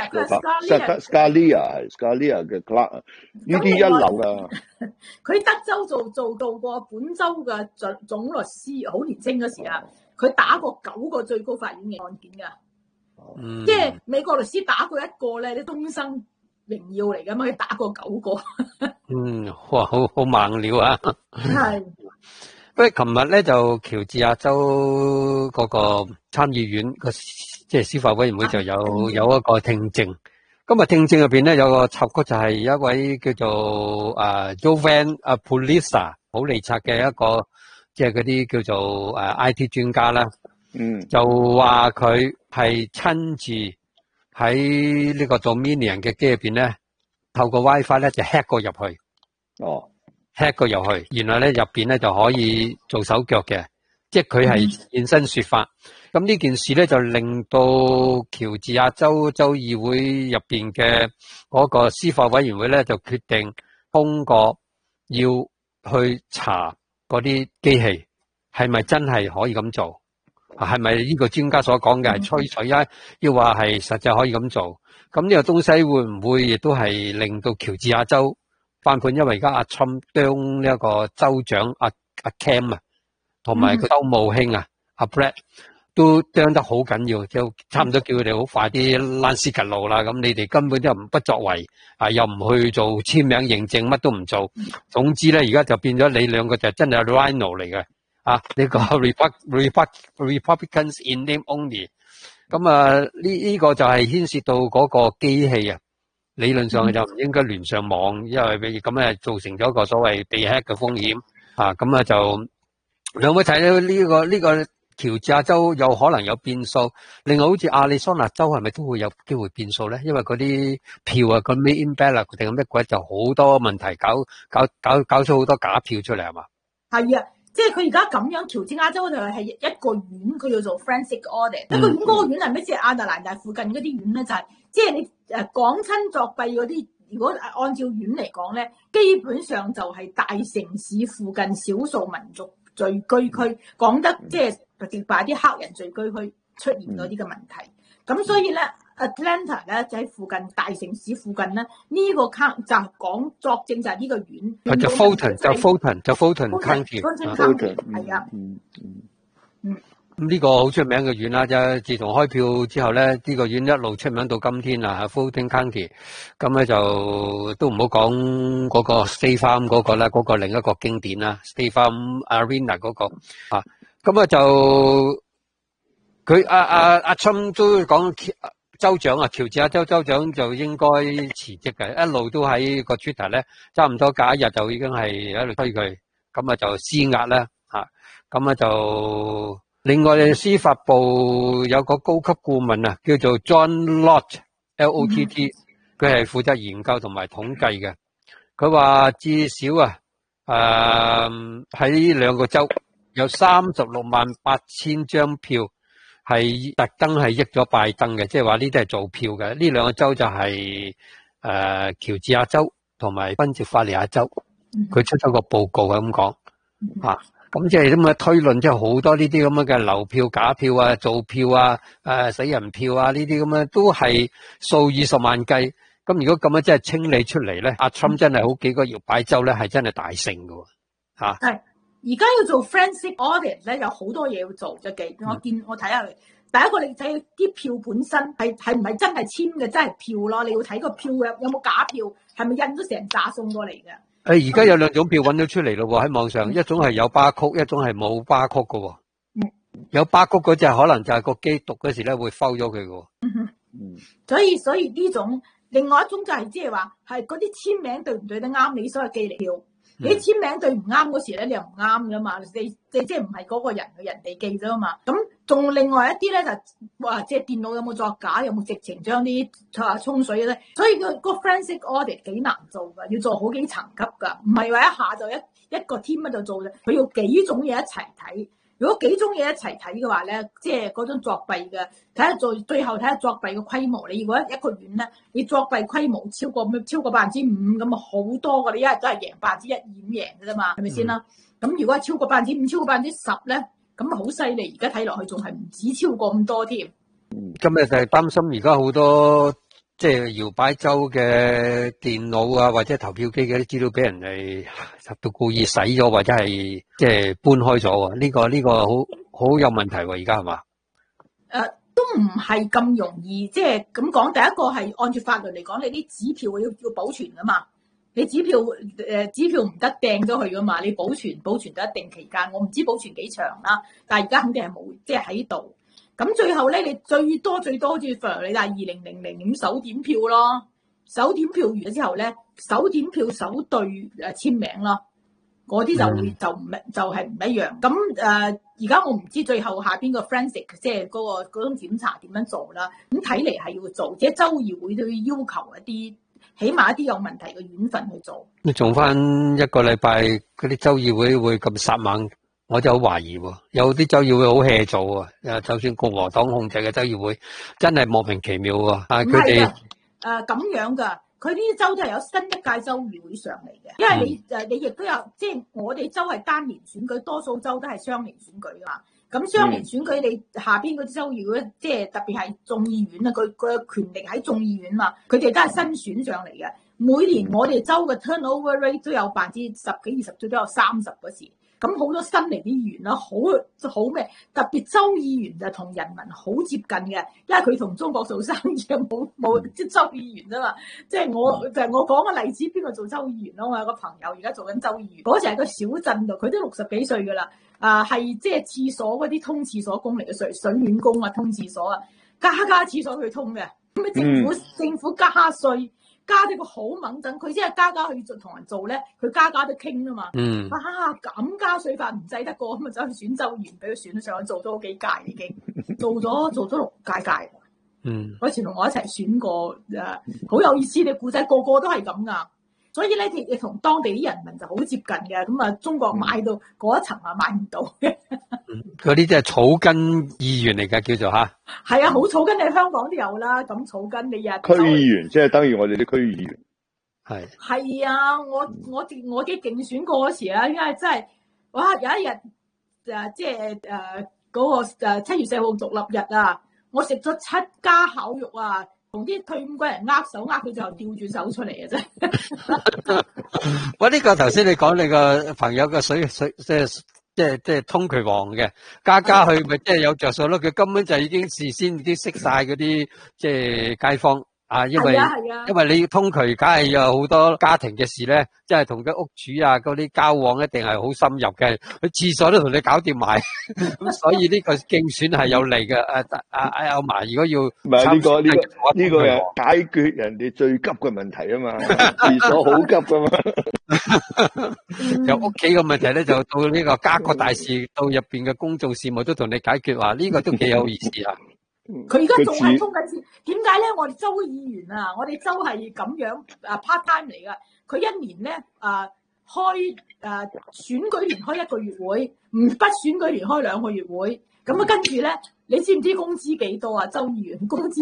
Scalia 嘅 clerk 呢啲一流啊！ 佢德州做到過本州嘅總律師，好年青嗰時啊，佢打過9個最高法院嘅案件㗎。即係美國律師打過一個咧，啲終生榮耀嚟㗎嘛，佢打過9個。 哇，好猛料啊！ 係。 不過琴日咧就喬治亞州嗰個參議院即係司法委員會就有一個聽證。今日聽證入邊咧有個插曲，就係一位叫做Jovan Pulitzer 普利策嘅一個即係嗰啲叫做IT 專家啦。就話佢係親自喺呢個 Dominion 嘅機入邊咧，透過 WiFi 咧就 hack 過入去。hack 過入去，原來咧入邊咧就可以做手腳嘅，即係佢係現身說法。咁呢件事咧就令到喬治亞州州議會入邊嘅嗰個司法委員會咧就決定通過要去查嗰啲機器係咪真係可以咁做，係咪呢個專家所講嘅係吹水啊？要話係實際可以咁做。咁呢個東西會唔會亦都係令到喬治亞州翻盤？因為而家阿 Trump 將呢一個州長阿 Cam 啊，同埋個州務卿啊阿 Brett 都將得好緊要，就差唔多叫佢哋好快啲躝屍趌路啦。咁你哋根本就不作為，又唔去做簽名認證，乜都唔做。總之咧，而家就變咗你兩個就真係 Rhino 嚟嘅呢個 Republicans in name only。咁呢個就係牽涉到嗰個機器啊。理論上就唔應該連上網，因為咁造成咗一個所謂被 hack 嘅風險咁就兩位睇到呢個喬治亞州有可能有變數，另外好似亞利桑那州係咪都會有機會變數咧？因為嗰啲票個 mail-in ballot 定係咩鬼就好多問題，搞出好多假票出嚟係嘛？係啊， 即係佢而家咁樣，喬治亞州就係一個縣，佢要做 forensic audit。一個縣嗰個縣係咩？即係亞特蘭大附近嗰啲縣咧，就係即係你講親作弊嗰啲如果按照院嚟講咧，基本上就係大城市附近少數民族聚居區，講得即係特別把啲黑人聚居區出現嗰啲嘅問題。咁所以咧 ，Atlanta 咧就喺附近大城市附近咧，呢個就講作證就係呢個院。 就 Fulton County。 係啊。 咁呢個好出名嘅院啦，自從開票之後咧，呢個院一路出名到今天啦，Fulton County。咁咧就都唔好講嗰個 State Farm 嗰個啦，嗰個另一個經典啦 ，State Farm Arena 嗰個啊。咁啊就佢阿Trump都講州長啊，喬治亞州州長就應該辭職嘅，一路都喺個 Twitter 咧，差唔多隔一日就已經係喺度推佢，咁啊就施壓啦嚇，咁啊就。另外，司法部有個高級顧問啊，叫做 John Lott，L-O-T-T， 佢係負責研究同埋統計嘅。佢話至少喺呢兩個州有368000張票係特登係益咗拜登嘅，即係話呢啲係做票嘅。呢兩個州就係喬治亞州同埋賓夕法尼亞州，佢出咗個報告係咁講啊。咁即係咁嘅推論，即係好多呢啲咁樣嘅流票、假票啊、造票啊、死人票啊，呢啲咁樣都係數以十萬計。咁如果咁樣真係清理出嚟咧，阿 Trump 真係好幾個搖擺州咧係真係大勝㗎吓。係， 而家要做 forensic audit 咧，有好多嘢要做就我睇下佢。第一個你睇啲票本身係唔係真係簽嘅真係票咯？你要睇個票有冇假票，係咪印咗成紮送過嚟嘅？ 而家有兩種票揾到出嚟咯喎，喺網上，一種係有巴曲，一種係冇巴曲嘅喎。有巴曲嗰隻可能就係個機讀嗰時咧會 foul 咗佢嘅。 所以呢種，另外一種就係即係話係嗰啲簽名對唔對得啱你所有寄嚟票。你簽名對唔啱嗰時咧，你又唔啱噶嘛？你即係唔係嗰個人嘅人哋寄咗嘛？咁仲另外一啲咧就話即係電腦有冇作假，有冇直情將啲沖水咧？所以個 forensic audit 幾難做噶，要做好幾層級噶，唔係話一下就一個 team 喺度做嘅，佢要幾種嘢一齊睇。如果幾種嘢一齊睇嘅話咧，即係嗰種作弊嘅，睇下最後睇下作弊嘅規模。你如果一個院咧，你作弊規模超過 5%，咁啊好多㗎，你一日都係贏1%咁贏嘅啫嘛，係咪先啦？咁如果係超過5%，超過10%咧，咁啊好犀利。而家睇落去仲係唔止超過咁多添。 今日就係擔心而家好多即係搖擺州嘅電腦啊，或者投票機嘅啲資料俾人哋都故意洗咗，或者係即係搬開咗。呢個好有問題喎，而家係嘛？ 都唔係咁容易，即係咁講。第一個係按照法律嚟講，你啲紙票要保存噶嘛。你紙票唔得掟咗去噶嘛，你保存到一定期間，我唔知保存幾長啦。但係而家肯定係冇，即係喺度。咁最後咧，你最多好似 for 你就係2000咁手點票咯，手點票完咗之後咧，手點票手對簽名咯，嗰啲就係唔一樣。咁而家我唔知最後下邊個 forensic 即係嗰種檢查點樣做啦。咁睇嚟係要做，即係州議會都要要求一啲，起碼一啲有問題嘅縣份去做。你做翻一個禮拜嗰啲州議會咁殺猛？我就好懷疑喎，有啲州議會好 hea 做喎，就算共和黨控制嘅州議會，真係莫名其妙喎。但係佢哋咁樣㗎，佢呢啲州都係有新一屆州議會上嚟嘅，因為你亦都有，即係我哋州係單年選舉，多數州都係雙年選舉㗎嘛。咁雙年選舉你下邊嗰啲州議會，即係特別係眾議院啊，佢嘅權力喺眾議院嘛，佢哋都係新選上嚟嘅。每年我哋州嘅 turnover rate 都有10幾20%，最多有30嗰時。咁好多新嚟啲議員啦，好咩？特別州議員就同人民好接近嘅，因為佢同中國做生意冇即州議員啫嘛。即係我講個例子，邊個做州議員咯？我有個朋友而家做緊州議員，嗰時係個小鎮度，佢都60幾歲噶啦。係即係廁所嗰啲通廁所工嚟嘅，水暖工啊，通廁所啊，家廁所佢通嘅。咁啊政府加稅。加呢個好猛陣，佢先係家去同人做咧，佢家都傾啊嘛。咁加稅法唔制得過，咁啊走去選州議員，俾佢選咗上去，做咗好幾屆已經，做咗6屆。嗰次同我一齊選過，好有意思，你故仔個個都係咁噶。所以咧，你同當地啲人民就好接近嘅。咁啊，中國買到嗰一層買唔到嘅。 嗰啲即係草根議員嚟㗎，叫做吓。 係啊，好草根，你香港都有啦。咁草根你區議員即係等於我哋啲區議員。 係啊，我嘅競選過嗰時啊，因為真係哇有一日即係嗰個7月4號獨立日啊，我食咗7家烤肉啊，同啲退伍軍人握手，佢就掉住手出嚟嘅啫。 我呢個頭先你講你個朋友個水即係通渠王嘅，家去咪即係有着數咯。佢根本就已經事先已經識晒嗰啲即係街坊。因為你通渠，梗係有好多家庭嘅事咧，即係同啲屋主啊嗰啲交往一定係好深入嘅，佢廁所都同你搞掂埋，咁所以呢個競選係有利嘅。阿嫲，如果要唔係呢個係解決人哋最急嘅問題啊嘛，廁所好急噶嘛。 由屋企嘅問題咧，就到呢個家國大事，到入邊嘅公眾事務都同你解決，話呢個都幾有意思啊。 佢而家仲係通緊線，點解咧？我哋州議員啊，我哋州係咁樣part time 嚟噶。佢一年咧開選舉年開1個月會，不選舉年開2個月會。咁啊，跟住咧，你知唔知工資幾多啊？州議員工資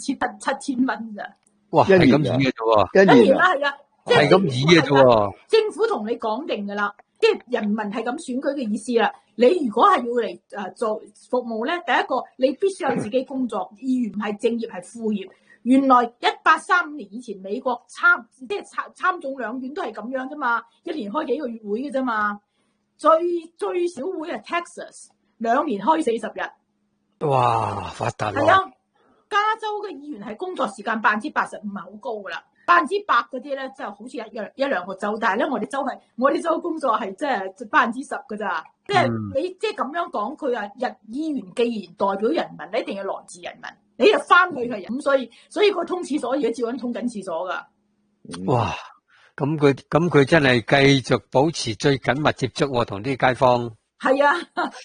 17000蚊咋？ 哇，係咁易嘅啫喎！ 一年啦，係啊， 係咁易嘅啫喎！ 政府同你講定噶啦，即係人民係咁選舉嘅意思啦。你如果係要嚟做服務咧，第一個你必須有自己工作，議員唔係正業係副業。原來1835年以前美國參眾兩院都係咁樣啫嘛，一年開幾個月會嘅啫嘛。最少會係 Texas 2年開40日。 哇，發達啦！ 係啊，加州嘅議員係工作時間85%係好高噶啦。100%嗰啲咧，即係好似一兩個州，但係咧我哋州工作係即係10%噶咋，即係你即係咁樣講，佢話議員既然代表人民，你一定要來自人民，你就翻去係咁，所以個通廁所而家照緊通緊廁所噶。 哇，咁佢真係繼續保持最緊密接觸喎，同啲街坊。 係啊。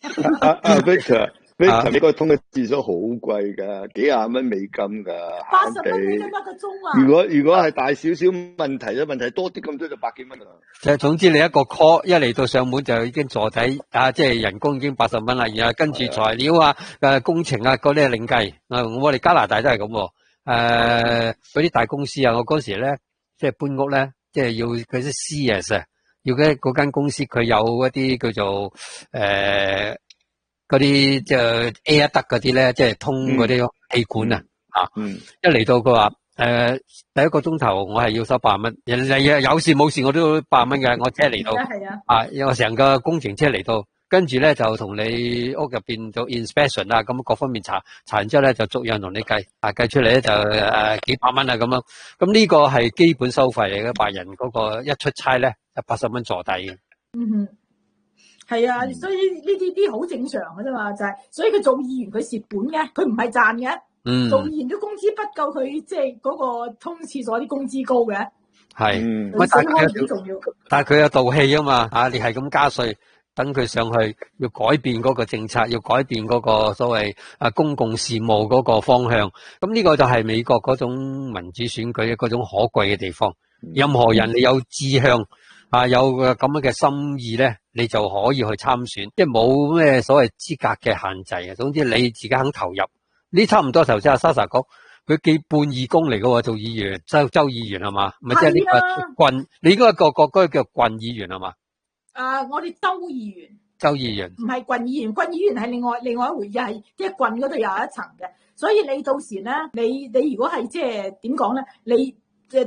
Victor，你個通嘅廁所好貴噶，幾廿蚊美金噶 ，80蚊美金1個鐘啊！ 如果係大少少問題多啲咁多就100幾蚊啦。 即係總之你一個 call 一嚟到上門就已經坐底即係人工已經80蚊啦，然後跟住材料工程嗰啲另計。我哋加拿大都係咁。嗰啲大公司啊，我嗰時咧即係搬屋咧，即係要嗰啲 CS 啊，要嗰間公司佢有一啲叫做嗰啲即係 Air 得嗰啲咧，即係通嗰啲氣管啊，一嚟到佢話第一個鐘頭我係要收80蚊，人哋有事冇事我都80蚊嘅，我車嚟到因為成個工程車嚟到，跟住咧就同你屋入邊做 inspection 啊，咁各方面查完之後咧就逐樣同你計出嚟咧就幾百蚊啊咁樣，咁呢個係基本收費嚟嘅，白人嗰個一出差咧就80蚊坐底嘅。 係啊，所以呢啲好正常嘅啫嘛，就係所以佢做議員佢蝕本嘅，佢唔係賺嘅。做議員啲工資不夠佢即係嗰個通廁所啲工資高嘅。 係，但係佢有道氣啊嘛，你係咁加稅，等佢上去要改變嗰個政策，要改變嗰個所謂公共事務嗰個方向。咁呢個就係美國嗰種民主選舉嘅嗰種可貴嘅地方。任何人你有志向有咁樣嘅心意咧，你就可以去參選，即係冇咩所謂資格嘅限制嘅。總之你自己肯投入，呢差唔多頭先阿 Sasha 講，佢幾半義工嚟嘅喎，做議員，州議員係嘛？唔係即係呢個郡，你應該個叫郡議員係嘛？ 我哋州議員。 州議員唔係郡議員，郡議員係另外一回事，係即係郡嗰度有一層嘅。所以你到時咧，你如果係即係點講咧，你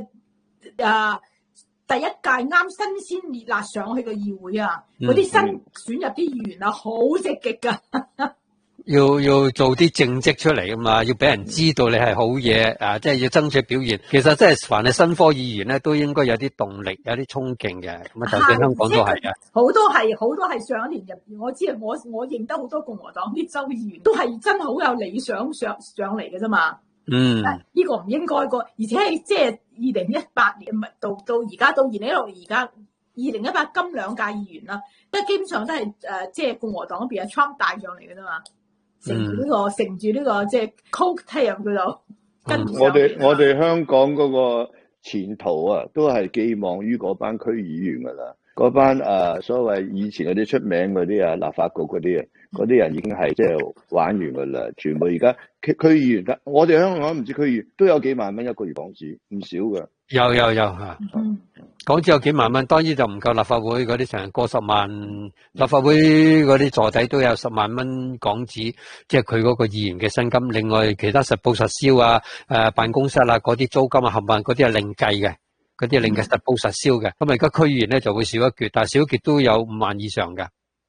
第一屆啱新鮮熱辣上去嘅議會啊，嗰啲新選入啲議員啊，好積極噶。 要做啲政績出嚟噶嘛，要俾人知道你係好嘢即係要爭取表現。其實真係凡係新科議員咧，都應該有啲動力，有啲衝勁嘅。咁就算香港都係嘅。好多係上一年入，我知我認得好多共和黨啲州議員都係真好有理想上嚟嘅啫嘛。呢個唔應該個，而且係即係2018年到而家到2016年而家2018今兩屆議員啦，即係基本上都係即係共和黨嗰邊係 Trump 帶上嚟嘅啫嘛，乘住呢個即係 coattail 叫做跟住上嚟。 我哋香港嗰個前途都係寄望於嗰班區議員噶啦，嗰班所謂以前嗰啲出名嗰啲立法局嗰啲人已經係即係玩完噶啦，全部而家區議員得，我哋香港唔知區議員都有幾萬蚊一個月港紙，唔少噶。 有吓。港紙有幾萬蚊，當然就唔夠立法會嗰啲成過10萬，立法會嗰啲座底都有10萬蚊港紙，即係佢嗰個議員嘅薪金。另外其他實報實銷啊，辦公室啊嗰啲租金啊冚唪唥嗰啲係另計嘅，嗰啲係另計實報實銷嘅。咁而家區議員咧就會少一橛，但係少一橛都有5萬以上嘅。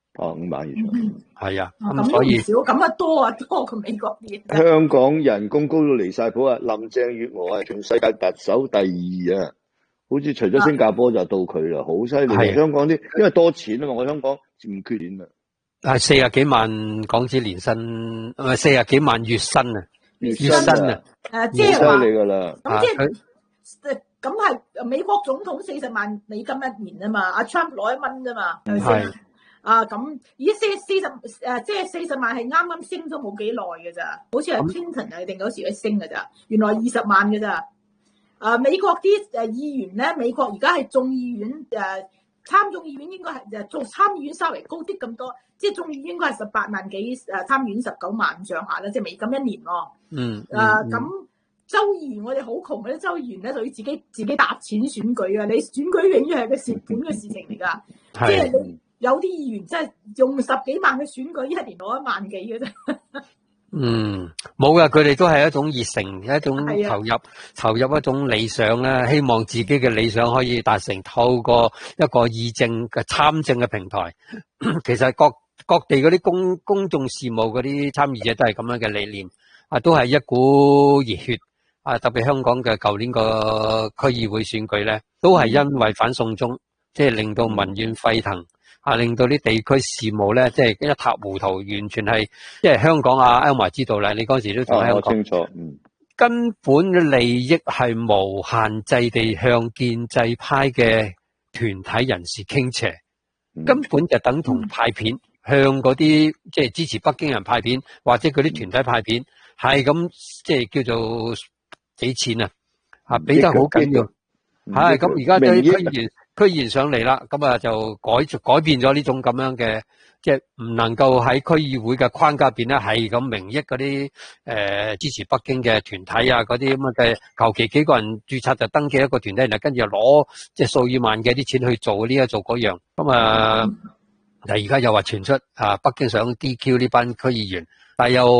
5萬以上。 係啊， 咁所以少咁啊多過美國啲。 香港人工高到離晒譜啊！林鄭月娥係全世界特首第2啊！好似除咗新加坡就到佢啦，好犀利。香港啲因為多錢啊嘛，我香港唔缺錢啊。 係40幾萬港紙年薪，40幾萬月薪啊，月薪啊。 即係話犀利噶啦。 咁即係咁係美國總統40萬美金一年啊嘛，阿 Trump 攞1蚊啫嘛，係咪先？咁而家即係40萬係啱啱升咗冇幾耐嘅咋，好似係 Clinton 係定嗰時佢升嘅咋，原來20萬嘅咋。美國啲議員咧，美國而家係眾議院參眾議院應該係做參議院稍微高啲咁多，即係眾議院應該係18萬幾，參議院19萬上下啦，即係美金一年咯。咁州議員我哋好窮嗰啲州議員咧，就要自己搭錢選舉啊！你選舉永遠係個蝕本嘅事情嚟㗎，即係你有啲議員真係用10幾萬嘅選舉，一年攞1萬幾嘅啫。 冇噶，佢哋都係一種熱誠，一種投入一種理想啦，希望自己嘅理想可以達成，透過一個議政嘅參政嘅平台。其實各地嗰啲公眾事務嗰啲參與者都係咁樣嘅理念，都係一股熱血。特別香港嘅舊年個區議會選舉咧，都係因為反送中，即係令到民怨沸騰。令到啲地區事務咧，即係一塌糊塗，完全係，即係香港Elma 知道啦，你嗰時都同香港， 清楚， 根本嘅利益係無限制地向建制派嘅團體人士傾斜，根本就等同派片，向嗰啲即係支持北京人派片，或者嗰啲團體派片，係咁即係叫做俾錢啊，俾得好緊要，係咁而家對區議員上嚟啦，咁就改變咗呢種咁樣嘅，即係唔能夠喺區議會嘅框架入邊咧，係咁名益嗰啲支持北京嘅團體啊，嗰啲咁嘅，求其幾個人註冊就登記一個團體，然後跟住攞即係數以萬嘅啲錢去做呢一做嗰樣，但係而家又話傳出北京想 DQ 呢班區議員，但係又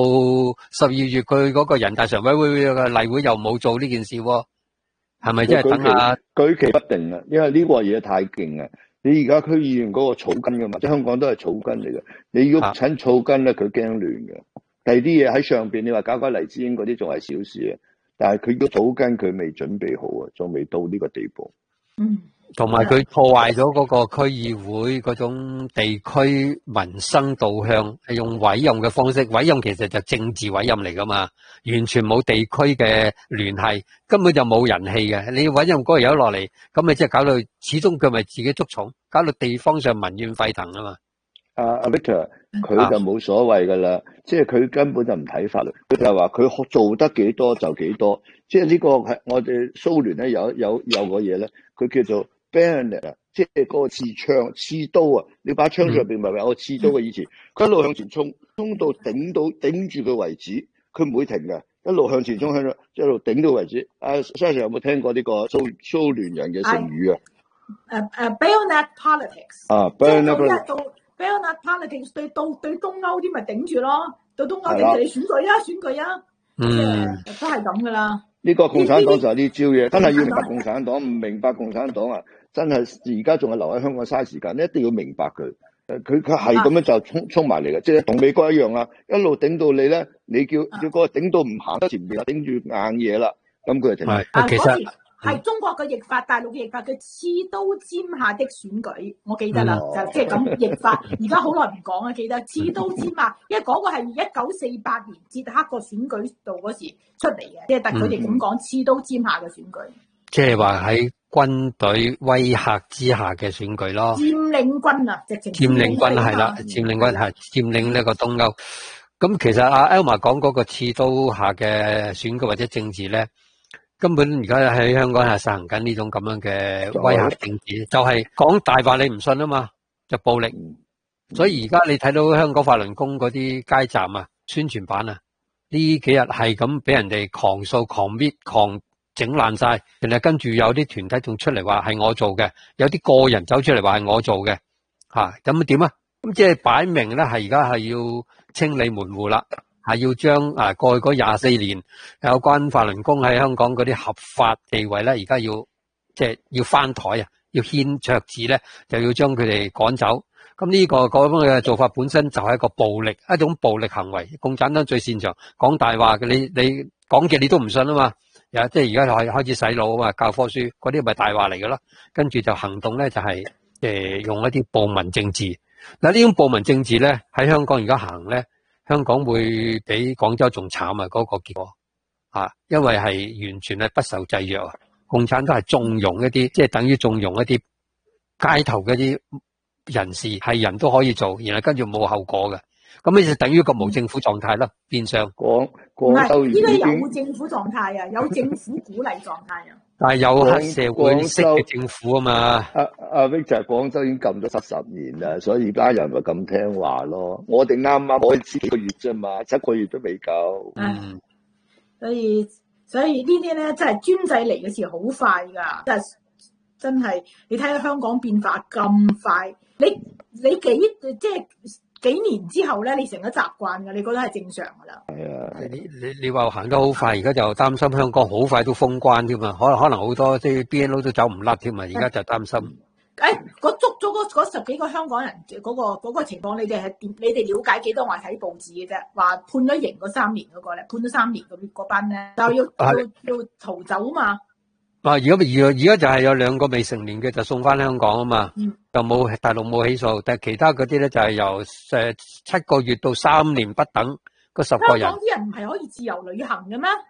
12月佢嗰個人大常委會嘅例會又冇做呢件事喎。係咪即係等下舉棋不定啊？因為呢個嘢太勁啊！你而家區議員嗰個草根噶嘛，即係香港都係草根嚟嘅。你喐親草根咧，佢驚亂嘅。第二啲嘢喺上邊，你話搞黎智英嗰啲仲係小事啊，但係佢個草根佢未準備好啊，仲未到呢個地步。 同埋佢破壞咗嗰個區議會嗰種地區民生導向，係用委任嘅方式，委任其實就政治委任嚟噶嘛，完全冇地區嘅聯繫，根本就冇人氣嘅。你委任嗰個人落嚟，咁咪即係搞到始終佢咪自己捉蟲，搞到地方上民怨沸騰啊嘛。 阿 Victor 佢就冇所謂噶啦，即係佢根本就唔睇法律，佢就話佢做得幾多就幾多，即係呢個係我哋蘇聯咧有個嘢咧，佢叫做bayonet 啊，即係嗰個刺刀啊！你把槍上邊咪有個刺刀嘅以前，佢一路向前衝到頂住佢為止，佢唔會停嘅，一路向前衝，一路頂到為止。Sasha 有冇聽過呢個蘇聯人嘅成語啊 ？Bayonet politics。bayonet politics 對東歐啲咪頂住咯，對東歐頂住你選舉啊，都係咁噶啦。 呢個共產黨就係呢招嘢，真係要明白共產黨，唔明白共產黨啊！真係而家仲係留喺香港嘥時間，你一定要明白佢。佢係咁樣就衝埋嚟嘅，即係同美國一樣啦，一路頂到你咧，你叫嗰個頂到唔行得前面啦，頂住硬嘢啦，咁佢就停。 其實係中國嘅譯法，大陸嘅譯法嘅刺刀尖下的選舉，我記得啦，就即係咁譯法。而家好耐唔講啊，記得刺刀尖下，因為嗰個係1948年捷克個選舉度嗰時出嚟嘅，即係但佢哋咁講刺刀尖下嘅選舉， 即係話喺軍隊威嚇之下嘅選舉咯。 佔領軍啊，直情佔領軍係啦，佔領軍係佔領呢個東歐。咁其實阿 Elma 講嗰個刺刀下嘅選舉或者政治咧，根本而家喺香港係實行緊呢種咁樣嘅威嚇政治，就係講大話你唔信啊嘛，就暴力。所以而家你睇到香港法輪功嗰啲街站啊、宣傳版啊，呢幾日係咁俾人哋狂掃、狂搣、狂整爛晒，然後跟住有啲團體仲出嚟話係我做嘅，有啲個人走出嚟話係我做嘅，咁點啊？咁即係擺明咧係而家係要清理門戶啦，係要將過去嗰24年有關法輪功喺香港嗰啲合法地位咧，而家要翻台啊，要掀桌子咧，就要將佢哋趕走。咁呢個咁嘅做法本身就係一個暴力，一種暴力行為。共產黨最擅長講大話嘅，你講嘅你都唔信啊嘛。即係而家開始洗腦啊嘛，教科書嗰啲咪大話嚟噶咯。跟住就行動咧就係用一啲暴民政治。嗱，呢種暴民政治咧喺香港而家行咧，香港會比廣州仲慘啊！嗰個結果因為係完全係不受制約啊。共產黨係縱容一啲，即係等於縱容一啲街頭嗰啲人士係人都可以做，然後跟住冇後果嘅，咁呢就等於個無政府狀態啦，變相。 廣州依家有政府狀態啊，有政府鼓勵狀態啊。 但係有黑社會式嘅政府啊嘛。 阿 Vic 就係廣州已經禁咗70年啦，所以而家人咪咁聽話咯。我哋啱啱開始幾個月啫嘛，7個月都未夠。 所以呢啲咧真係專制嚟嘅時候好快噶，真係你睇下香港變化咁快，你幾年之後咧，你成咗習慣噶，你覺得係正常噶啦。 係啊， 你話行得好快，而家就擔心香港好快都封關添嘛，可能好多即係 BNO 都走唔甩添嘛，而家就擔心。 捉咗嗰10幾個香港人嗰個情況，你哋了解幾多？我係睇報紙嘅啫，話判咗刑嗰3年嗰個咧，判咗3年嗰班咧，就要逃走啊嘛。 而家就係有2個未成年嘅就送翻香港啊嘛，就冇大陸冇起訴，但係其他嗰啲咧就係由7個月到3年不等嗰10個人。 香港啲人唔係可以自由旅行嘅咩？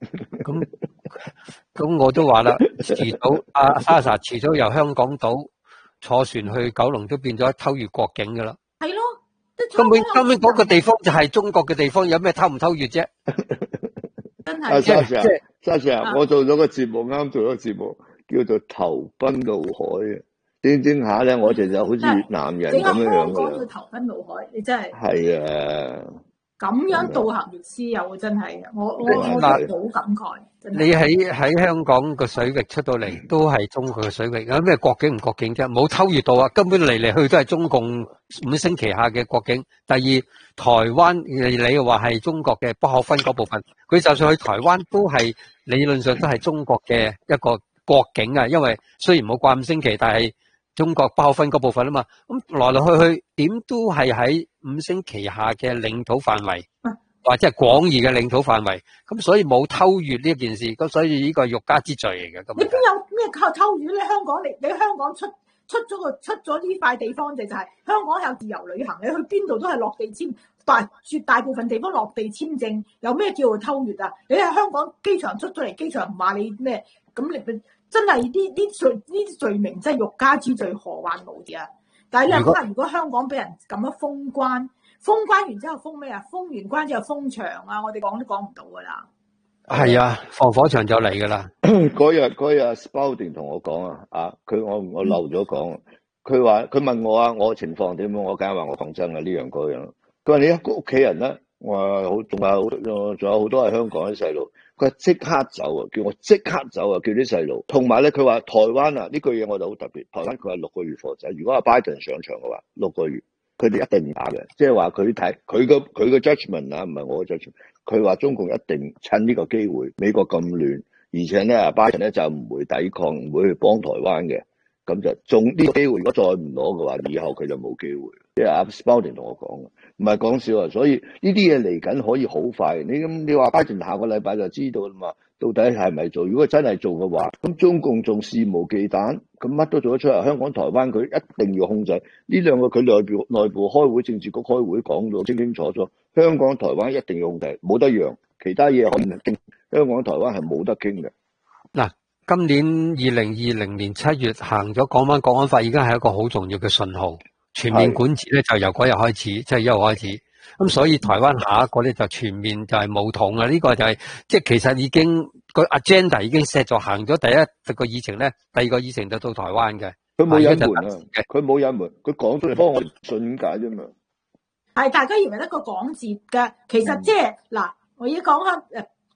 咁我都話啦，遲早莎莎遲早由香港島坐船去九龍都變咗偷越國境噶啦。 係咯， 根本嗰個地方就係中國嘅地方，有咩偷唔偷越啫？ 真係。 莎莎，我做咗個節目，啱做咗個節目，叫做投奔怒海啊！整下咧，我哋就好似越南人咁樣樣噶啦。 講到投奔怒海，你真係。 係啊。 咁樣倒行逆施又真係，我好感慨。 你喺香港個水域出到嚟，都係中國嘅水域，有咩國境唔國境啫？冇偷越到啊！根本嚟去都係中共5星旗下嘅國境。第二，台灣你又話係中國嘅不可分嗰部分，佢就算去台灣都係理論上都係中國嘅一個國境啊。因為雖然冇掛5星旗，但係中國不可分嗰部分啊嘛。咁來來去點都係喺5星旗下嘅領土範圍。或者係廣義嘅領土範圍，咁所以冇偷越呢件事，咁所以呢個係欲加之罪嚟嘅。咁你邊有咩靠偷越咧？香港你香港出咗呢塊地方就係香港有自由旅行，你去邊度都係落地簽，絕大部分地方落地簽證，有咩叫做偷越啊？你喺香港機場出咗嚟，機場唔話你咩，咁你真係呢啲罪名真係欲加之罪，何患無辭啊！但係你諗下，如果香港俾人咁樣封關完之後封咩啊？封完關之後封牆啊！我哋講都講唔到噶啦。 係啊，防火牆就嚟噶啦。 嗰日 Spalding 同我講啊，我漏咗講，佢問我啊，我情況點樣？我梗係話我講真啊，呢樣嗰樣。佢話你一個屋企人咧，我話仲有好多係香港啲細路。佢話即刻走啊，叫我即刻走啊，叫啲細路。同埋咧，佢話台灣啊呢句嘢我就好特別。台灣佢話6個月貨仔，如果阿拜登上場嘅話，6個月。佢哋一定唔打嘅，即係話佢睇佢個 judgment 啊，唔係我嘅 judgment。佢話中共一定趁呢個機會，美國咁亂，而且咧拜登咧就唔會抵抗，唔會去幫台灣嘅，咁就中呢個機會。如果再唔攞嘅話，以後佢就冇機會。即係阿 Spalding 同我講嘅，唔係講笑啊。所以呢啲嘢嚟緊可以好快。你話拜登下個禮拜就知道啦嘛。到底係咪做？如果真係做嘅話，咁中共仲肆無忌憚，咁乜都做得出嚟。香港、台灣佢一定要控制呢兩個，佢內部開會，政治局開會講到清清楚楚。香港、台灣一定要控制，冇得讓，其他嘢可以傾。香港、台灣係冇得傾嘅。嗱， 今年2020年7月行咗港灣國安法，已經係一個好重要嘅信號。全面管治咧就由嗰日開始，即係1號開始。咁所以台灣下一個咧就全面就係武統啊！呢個就係即係其實已經個 agenda 已經 set 咗，行咗第一個議程咧，第2個議程就到台灣嘅。 佢冇隱瞞啊！佢冇隱瞞，佢講出嚟幫我信解啫嘛。係大家以為一個講字嘅，其實即係嗱，我要講下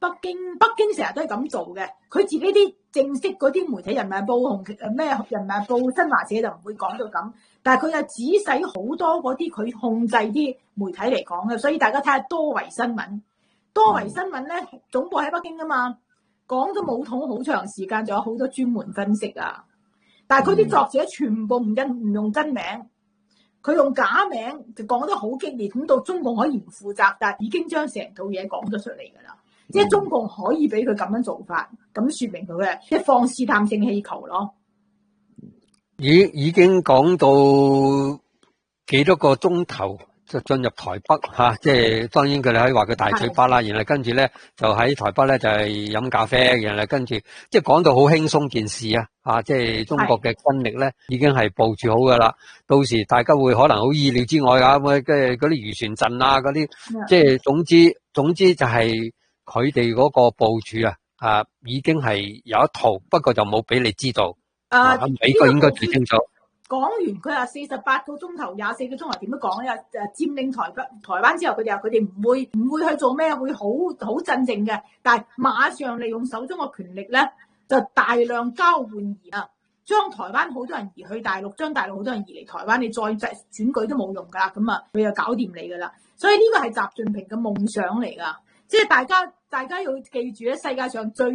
北京成日都係咁做嘅，佢自己啲正式嗰啲媒體人民報咩人民報新華社就唔會講到咁，但係佢又仔細好多嗰啲佢控制啲媒體嚟講嘅，所以大家睇下多維新聞，多維新聞咧總部喺北京㗎嘛，講咗武統好長時間，仲有好多專門分析啊，但係佢啲作者全部唔用真名。佢用假名就講得好激烈，咁到中共可以唔負責，但係已經將成套嘢講咗出嚟㗎啦。即係中共可以俾佢咁樣做法，咁説明佢嘅即係放試探性氣球咯。 已經講到幾多個鐘頭就進入台北嚇，即係當然佢哋可以話佢大嘴巴啦，然後跟住咧就喺台北咧就係飲咖啡，然後跟住即係講到好輕鬆件事啊，即係中國嘅軍力咧已經係部署好㗎啦。到時大家會可能好意料之外㗎，咁嘅嗰啲漁船陣啊，嗰啲即係總之就係佢哋嗰個部署已經係有一套，不過就冇俾你知道。美國應該最清楚。 講完佢話48個鐘頭、24個鐘頭點樣講咧？佔領台灣之後，佢哋話佢哋唔會去做咩，會好鎮靜嘅。但係馬上利用手中嘅權力咧，就大量交換移啊，將台灣好多人移去大陸，將大陸好多人移嚟台灣，你再選舉都冇用㗎。咁啊，佢就搞掂你㗎啦。所以呢個係習近平嘅夢想嚟㗎。即係大家要記住咧，世界上最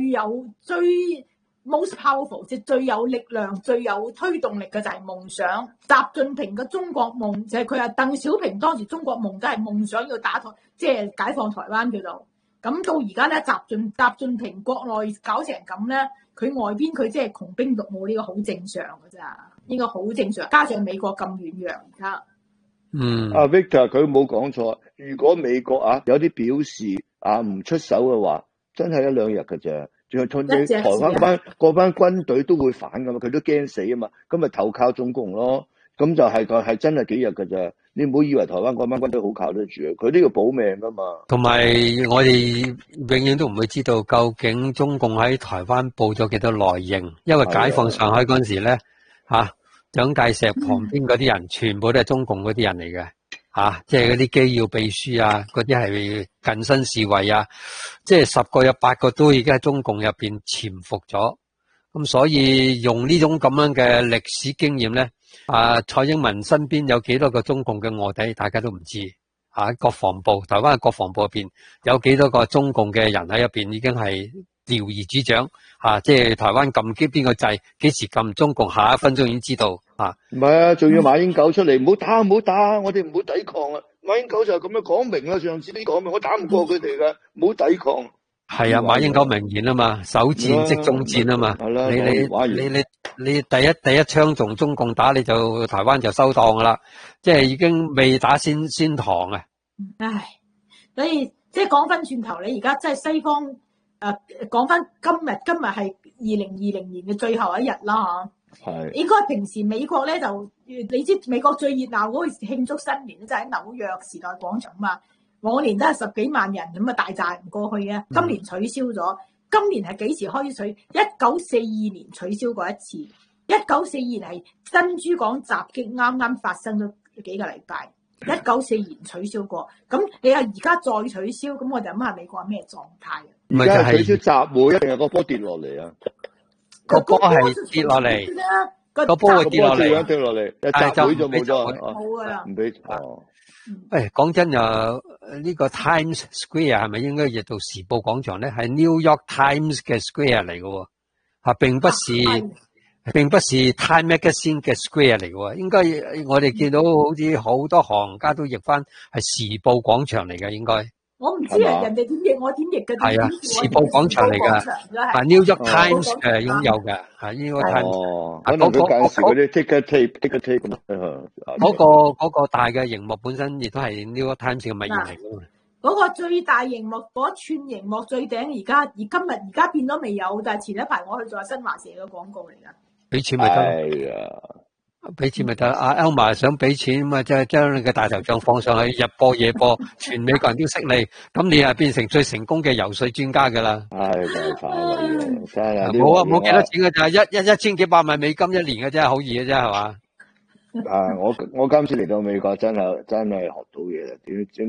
most powerful 即係最有力量、最有推動力嘅就係夢想。習近平嘅中國夢就係佢話鄧小平當時中國夢都係夢想要即係解放台灣叫做。咁到而家咧，習近平國內搞成咁咧，佢外邊佢即係窮兵黷武，呢個好正常㗎咋，呢個好正常。加上美國咁軟弱而家。 Victor 佢冇講錯，如果美國有啲表示唔出手嘅話，真係一兩日㗎咋。仲有台灣嗰班軍隊都會反噶嘛，佢都驚死啊嘛，咁咪投靠中共咯，咁就係真係幾日噶咋，你唔好以為台灣嗰班軍隊好靠得住，佢都要保命噶嘛。同埋我哋永遠都唔會知道究竟中共喺台灣布咗幾多內應，因為解放上海嗰陣時咧，蔣介石旁邊嗰啲人全部都係中共嗰啲人嚟嘅。即係嗰啲機要秘書嗰啲係近身侍衛即係10個有8個都已經喺中共入邊潛伏咗，咁所以用呢種咁樣嘅歷史經驗咧，蔡英文身邊有幾多個中共嘅臥底，大家都唔知。國防部台灣嘅國防部入邊有幾多個中共嘅人喺入邊，已經係了如指掌。即係台灣撳邊個掣，幾時撳中共，下一分鐘已經知道。 唔係仲要馬英九出嚟，唔好打，我哋唔好抵抗啊！馬英九就咁樣講明啦，上次都講明，我打唔過佢哋嘅，唔好抵抗。 係馬英九明言啊嘛，首戰即終戰啊嘛。你第一槍同中共打，你就台灣就收檔噶啦，即係已經未打先堂啊。 所以即係講翻轉頭，你而家即係西方講翻今日係2020年嘅最後一日啦係應該平時美國咧就你知美國最熱鬧嗰個慶祝新年咧就喺紐約時代廣場嘛，往年都係10幾萬人咁大扎人過去嘅，今年取消咗。今年係幾時開始取？1942年取消過一次，1942年係珍珠港襲擊啱啱發生咗幾個禮拜，1942年取消過。咁你話而家再取消，咁我就諗下美國係咩狀態？ 而家取消集會，一定係個波跌落嚟啊！ 個波係跌落嚟，個波會跌落嚟， 跌落嚟，集會就冇咗， 冇噶啦， 唔俾。 講真又呢個 Times Square 係咪應該譯做時報廣場咧？係 New York Times 嘅 Square 嚟嘅，並不是 Time Magazine 嘅 Square 嚟嘅。應該我哋見到好似好多行家都譯翻係時報廣場嚟嘅，應該。 我唔知人哋點譯，我點譯嘅？ 係時報廣場嚟噶，New York Times 擁有嘅，New York Times。 嗰啲 ticker tape 咁嗰個大嘅熒幕本身亦都係 New York Times 嘅物業嚟噶嘛。 嗰個最大熒幕嗰串熒幕最頂，而家變咗未有，但係前一排我去做新華社嘅廣告嚟噶。 俾錢咪得。俾錢咪得，Elma 想俾錢嘛，即係將你嘅大頭像放上去，日播夜播，全美國人都識你，咁你係變成最成功嘅游說專家噶啦。冇幾多錢嘅咋，1000幾百萬美金一年嘅啫，好易嘅啫，係嘛？ 我今次嚟到美國真係學到嘢啦，點我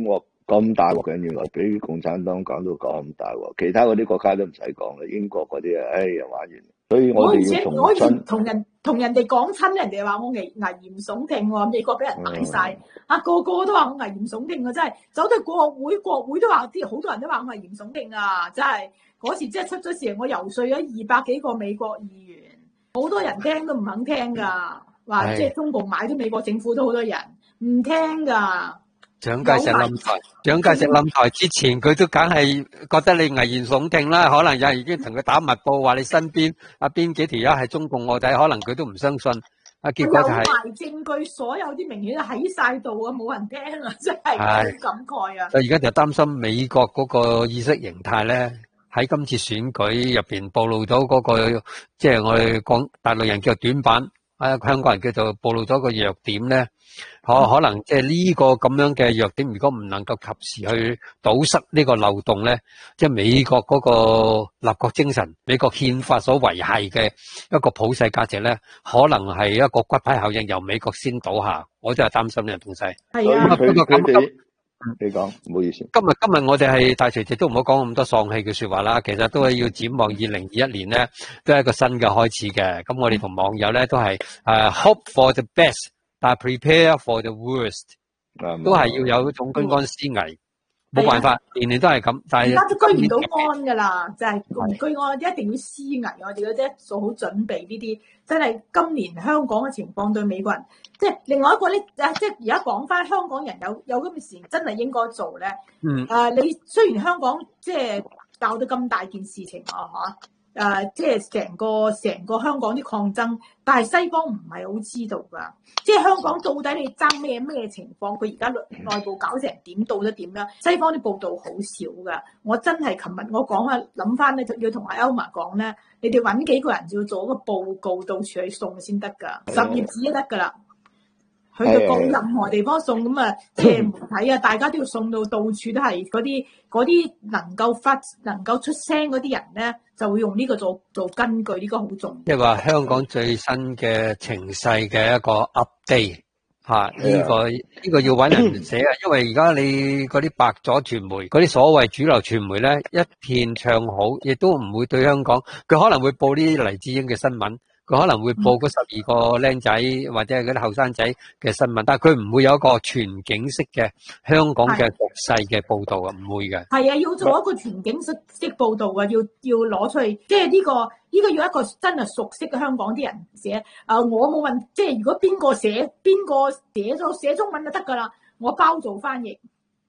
咁大鑊嘅，原來俾共產黨搞到咁大鑊，其他嗰啲國家都唔使講啦，英國嗰啲啊，又玩完。所以我哋要重新同人哋講親，人哋話我危言聳聽喎，美國俾人買晒，個個都話我危言聳聽啊，真係走到國會都話啲好多人都話我危言聳聽啊，真係嗰時即係出咗事，我游說咗200幾個美國議員，好多人聽都唔肯聽噶，話即係中共買咗美國政府都好多人唔聽噶。 蔣介石冧台之前，佢都梗係覺得你危言聳聽啦，可能有人已經同佢打密報，話你身邊邊幾條友係中共臥底，可能佢都唔相信。結果就係有埋證據，所有啲明顯都喺晒度啊，冇人聽啊，真係好感慨啊！ 而家就擔心美國嗰個意識形態咧，喺今次選舉入邊暴露咗嗰個，即係我哋講大陸人叫短板，香港人叫做暴露咗個弱點咧。可能即係呢個咁樣嘅弱點，如果唔能夠及時去堵塞呢個漏洞咧，即係美國嗰個立國精神、美國憲法所維繫嘅一個普世價值咧，可能係一個骨牌效應，由美國先倒下。我真係擔心呢樣東西。 係啊， 你講，唔好意思。 今日我哋係大除夕，都唔好講咁多喪氣嘅說話啦。其實都係要展望2021年咧，都係一個新嘅開始嘅。咁我哋同網友咧都係hope for the best。但係 prepare for the worst，都係要有一種居安思危，冇辦法，年年都係咁。但係而家都居唔到安噶啦，就係唔居安，一定要思危。我哋嗰啲做好準備呢啲，真係今年香港嘅情況對美國人，即係另外一個咧，即係而家講翻香港人有咁嘅事，真係應該做咧。你雖然香港即係搞到咁大件事情即係成個香港啲抗爭，但係西方唔係好知道㗎。即係香港到底你爭咩情況？佢而家內部搞成點，到咗點樣？西方啲報道好少㗎。我真係琴日我講啊，諗翻咧要同阿 Elma 講咧，你哋揾幾個人要做一個報告，到處去送先得㗎，10頁紙都得㗎啦。去到任何地方送咁啊，即係媒體啊，大家都要送到處都係嗰啲能夠出聲嗰啲人咧，就會用呢個做根據，呢個好重要。 即係話香港最新嘅情勢嘅一個 update 呢個要揾人寫啊，因為而家你嗰啲白左傳媒，嗰啲所謂主流傳媒咧，一片唱好，亦都唔會對香港，佢可能會報呢啲黎智英嘅新聞。佢可能會報嗰12個僆仔或者係嗰啲後生仔嘅新聞，但係佢唔會有一個全景式嘅香港嘅局勢嘅報導啊，唔會嘅。係啊，要做一個全景式報導啊，要攞出去，即係呢個要一個真係熟悉嘅香港啲人寫。我冇問，即係如果邊個寫中文就得㗎啦，我包做翻譯。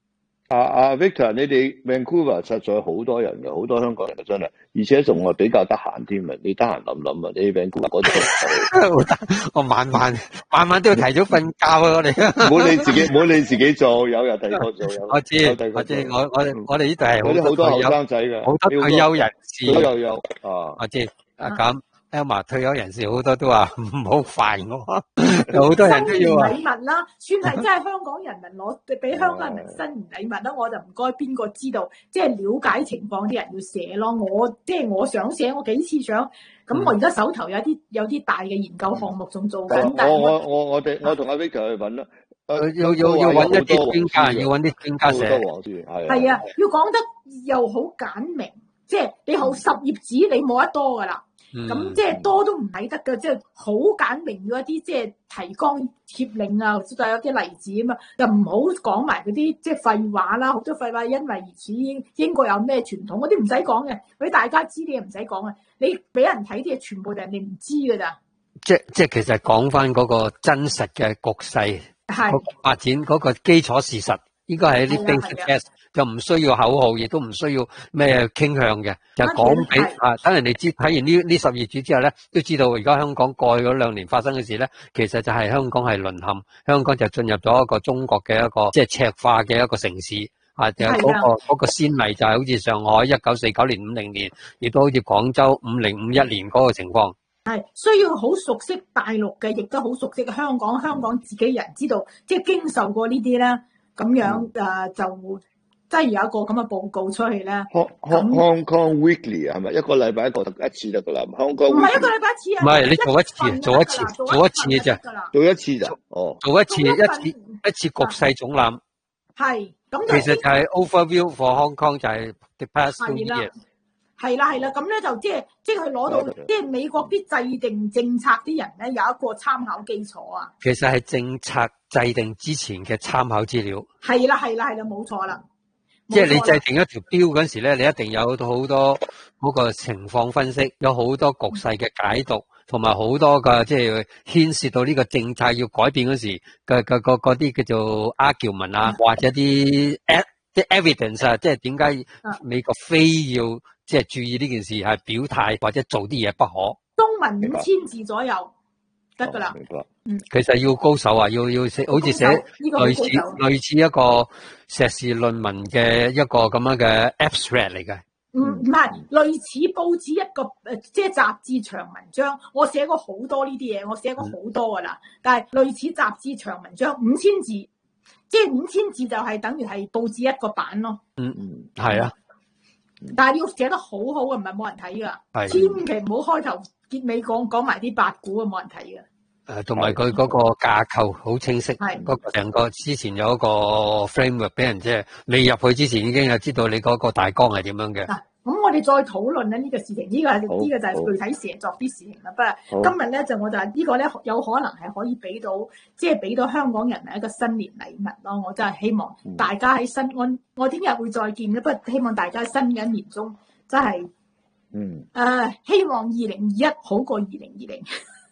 Victor， 你哋 Vancouver 實在好多人嘅，好多香港人嘅真係，而且仲係比較得閒添啊！你得閒諗啊，你 Vancouver 嗰度， 我晚晚都要提早瞓覺啊！我哋唔好你自己做，有人第二個做。 我知，我哋呢度係好多後生仔嘅， 好多退休人士都有我知咁。Elma 退休人士好多都話唔好煩我，好多人都要話禮物啦，算係真係香港人民攞俾香港人民新年禮物啦，我就唔該邊個知道，即係了解情況啲人要寫咯。我想寫，我幾次想，咁我而家手頭有啲大嘅研究項目仲做緊。 我同阿 Victor 去揾啦， 要揾一啲專家，要揾啲專家寫。 係啊，要講得又好簡明，即係你好10頁紙你冇得多噶啦。咁即係多都唔睇得㗎，即係好簡明咗一啲即係提綱挈領啊，就有啲例子啊嘛，又唔好講埋嗰啲即係廢話啦，好多廢話，因為如此英國有咩傳統嗰啲唔使講嘅，嗰啲大家知啲嘢唔使講啊，你俾人睇啲嘢全部人哋唔知㗎咋。 即係其實講翻嗰個真實嘅局勢，發展嗰個基礎事實，應該係啲 basic test。就唔需要口號，亦都唔需要咩傾向嘅，就講俾等人哋知。睇完呢12頁之後咧，都知道而家香港過去嗰2年發生嘅事咧，其實就係香港係淪陷，香港就進入咗一個中國嘅一個即係赤化嘅一個城市就嗰個先例就係好似上海1949年、50年，亦都好似廣州50、51年嗰個情況。 係需要好熟悉大陸嘅，亦都好熟悉香港自己人知道，即係經受過呢啲咧，咁樣就。真係有一個咁嘅報告出去咧。 Hong Kong Weekly 係咪一個禮拜一次得㗎啦？香港唔係一個禮拜一次啊。 唔係你做一次嘅啫。 做一次咋？ 做一次一次局勢總覽。 係咁其實就係 overview for Hong Kong 就係 the past 2 years。 係啦，咁咧就即係佢攞到即係美國啲制定政策啲人咧有一個參考基礎啊。 其實係政策制定之前嘅參考資料。 係啦，冇錯啦。 即係你制定一條標嗰時咧，你一定有好多嗰個情況分析，有好多局勢嘅解讀，同埋好多嘅即係牽涉到呢個政策要改變嗰時嘅嗰啲叫做 argument 啊，或者啲 evidence 啊，即係點解美國非要即係注意呢件事係表態或者做啲嘢不可。 中文5000字左右得噶啦。 其實要高手啊，要寫好似寫類似一個碩士論文嘅一個咁樣嘅 abstract 嚟嘅。 唔係類似報紙一個即係雜誌長文章，我寫過好多呢啲嘢，我寫過好多噶啦。但係類似雜誌長文章5000字，即係5000字就係等於係報紙一個版咯。 係啊。 但係要寫得好好嘅，唔係冇人睇噶。千祈唔好開頭結尾講埋啲八股啊，冇人睇噶。 同埋佢嗰個架構好清晰，成個之前有一個 framework 俾人，即係未入去之前已經有知道你嗰個大綱係點樣嘅。 咁我哋再討論咧呢個事情，呢個就係具體寫作啲事情啦。不過今日咧就我就係呢個咧有可能係可以俾到，即係俾到香港人係一個新年禮物咯。我真係希望大家喺我聽日會再見咧，不過希望大家新嘅一年中真係希望2021好過2020。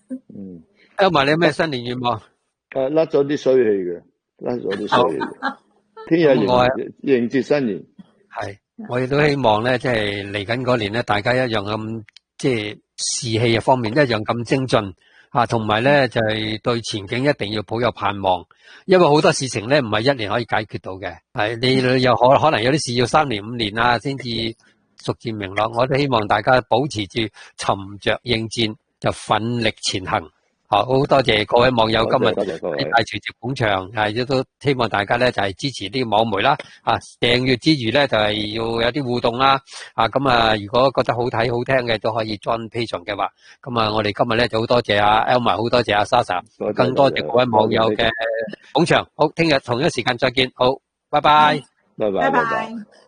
Elma，你有咩新年願望？ 甩咗啲衰氣嘅，甩咗啲衰氣。聽日迎接新年。 係，我亦都希望咧，即係嚟緊嗰年咧，大家一樣咁，即係士氣嘅方面一樣咁精進啊，同埋咧就係對前景一定要抱有盼望，因為好多事情咧唔係一年可以解決到嘅，係你又可能有啲事要3年5年啊，先至逐漸明朗。我都希望大家保持住沉着應戰，就奮力前行。好多謝各位網友今日喺大潮節捧場，亦都希望大家咧就係支持啲網媒啦，訂閱之餘咧就係要有啲互動啦，咁如果覺得好睇好聽嘅都可以 join Patreon 嘅話，咁我哋今日咧就好多謝阿 Elma， 好多謝阿 Sasha， 更多謝各位網友嘅捧場。好，聽日同一時間再見，好，拜拜， 拜拜。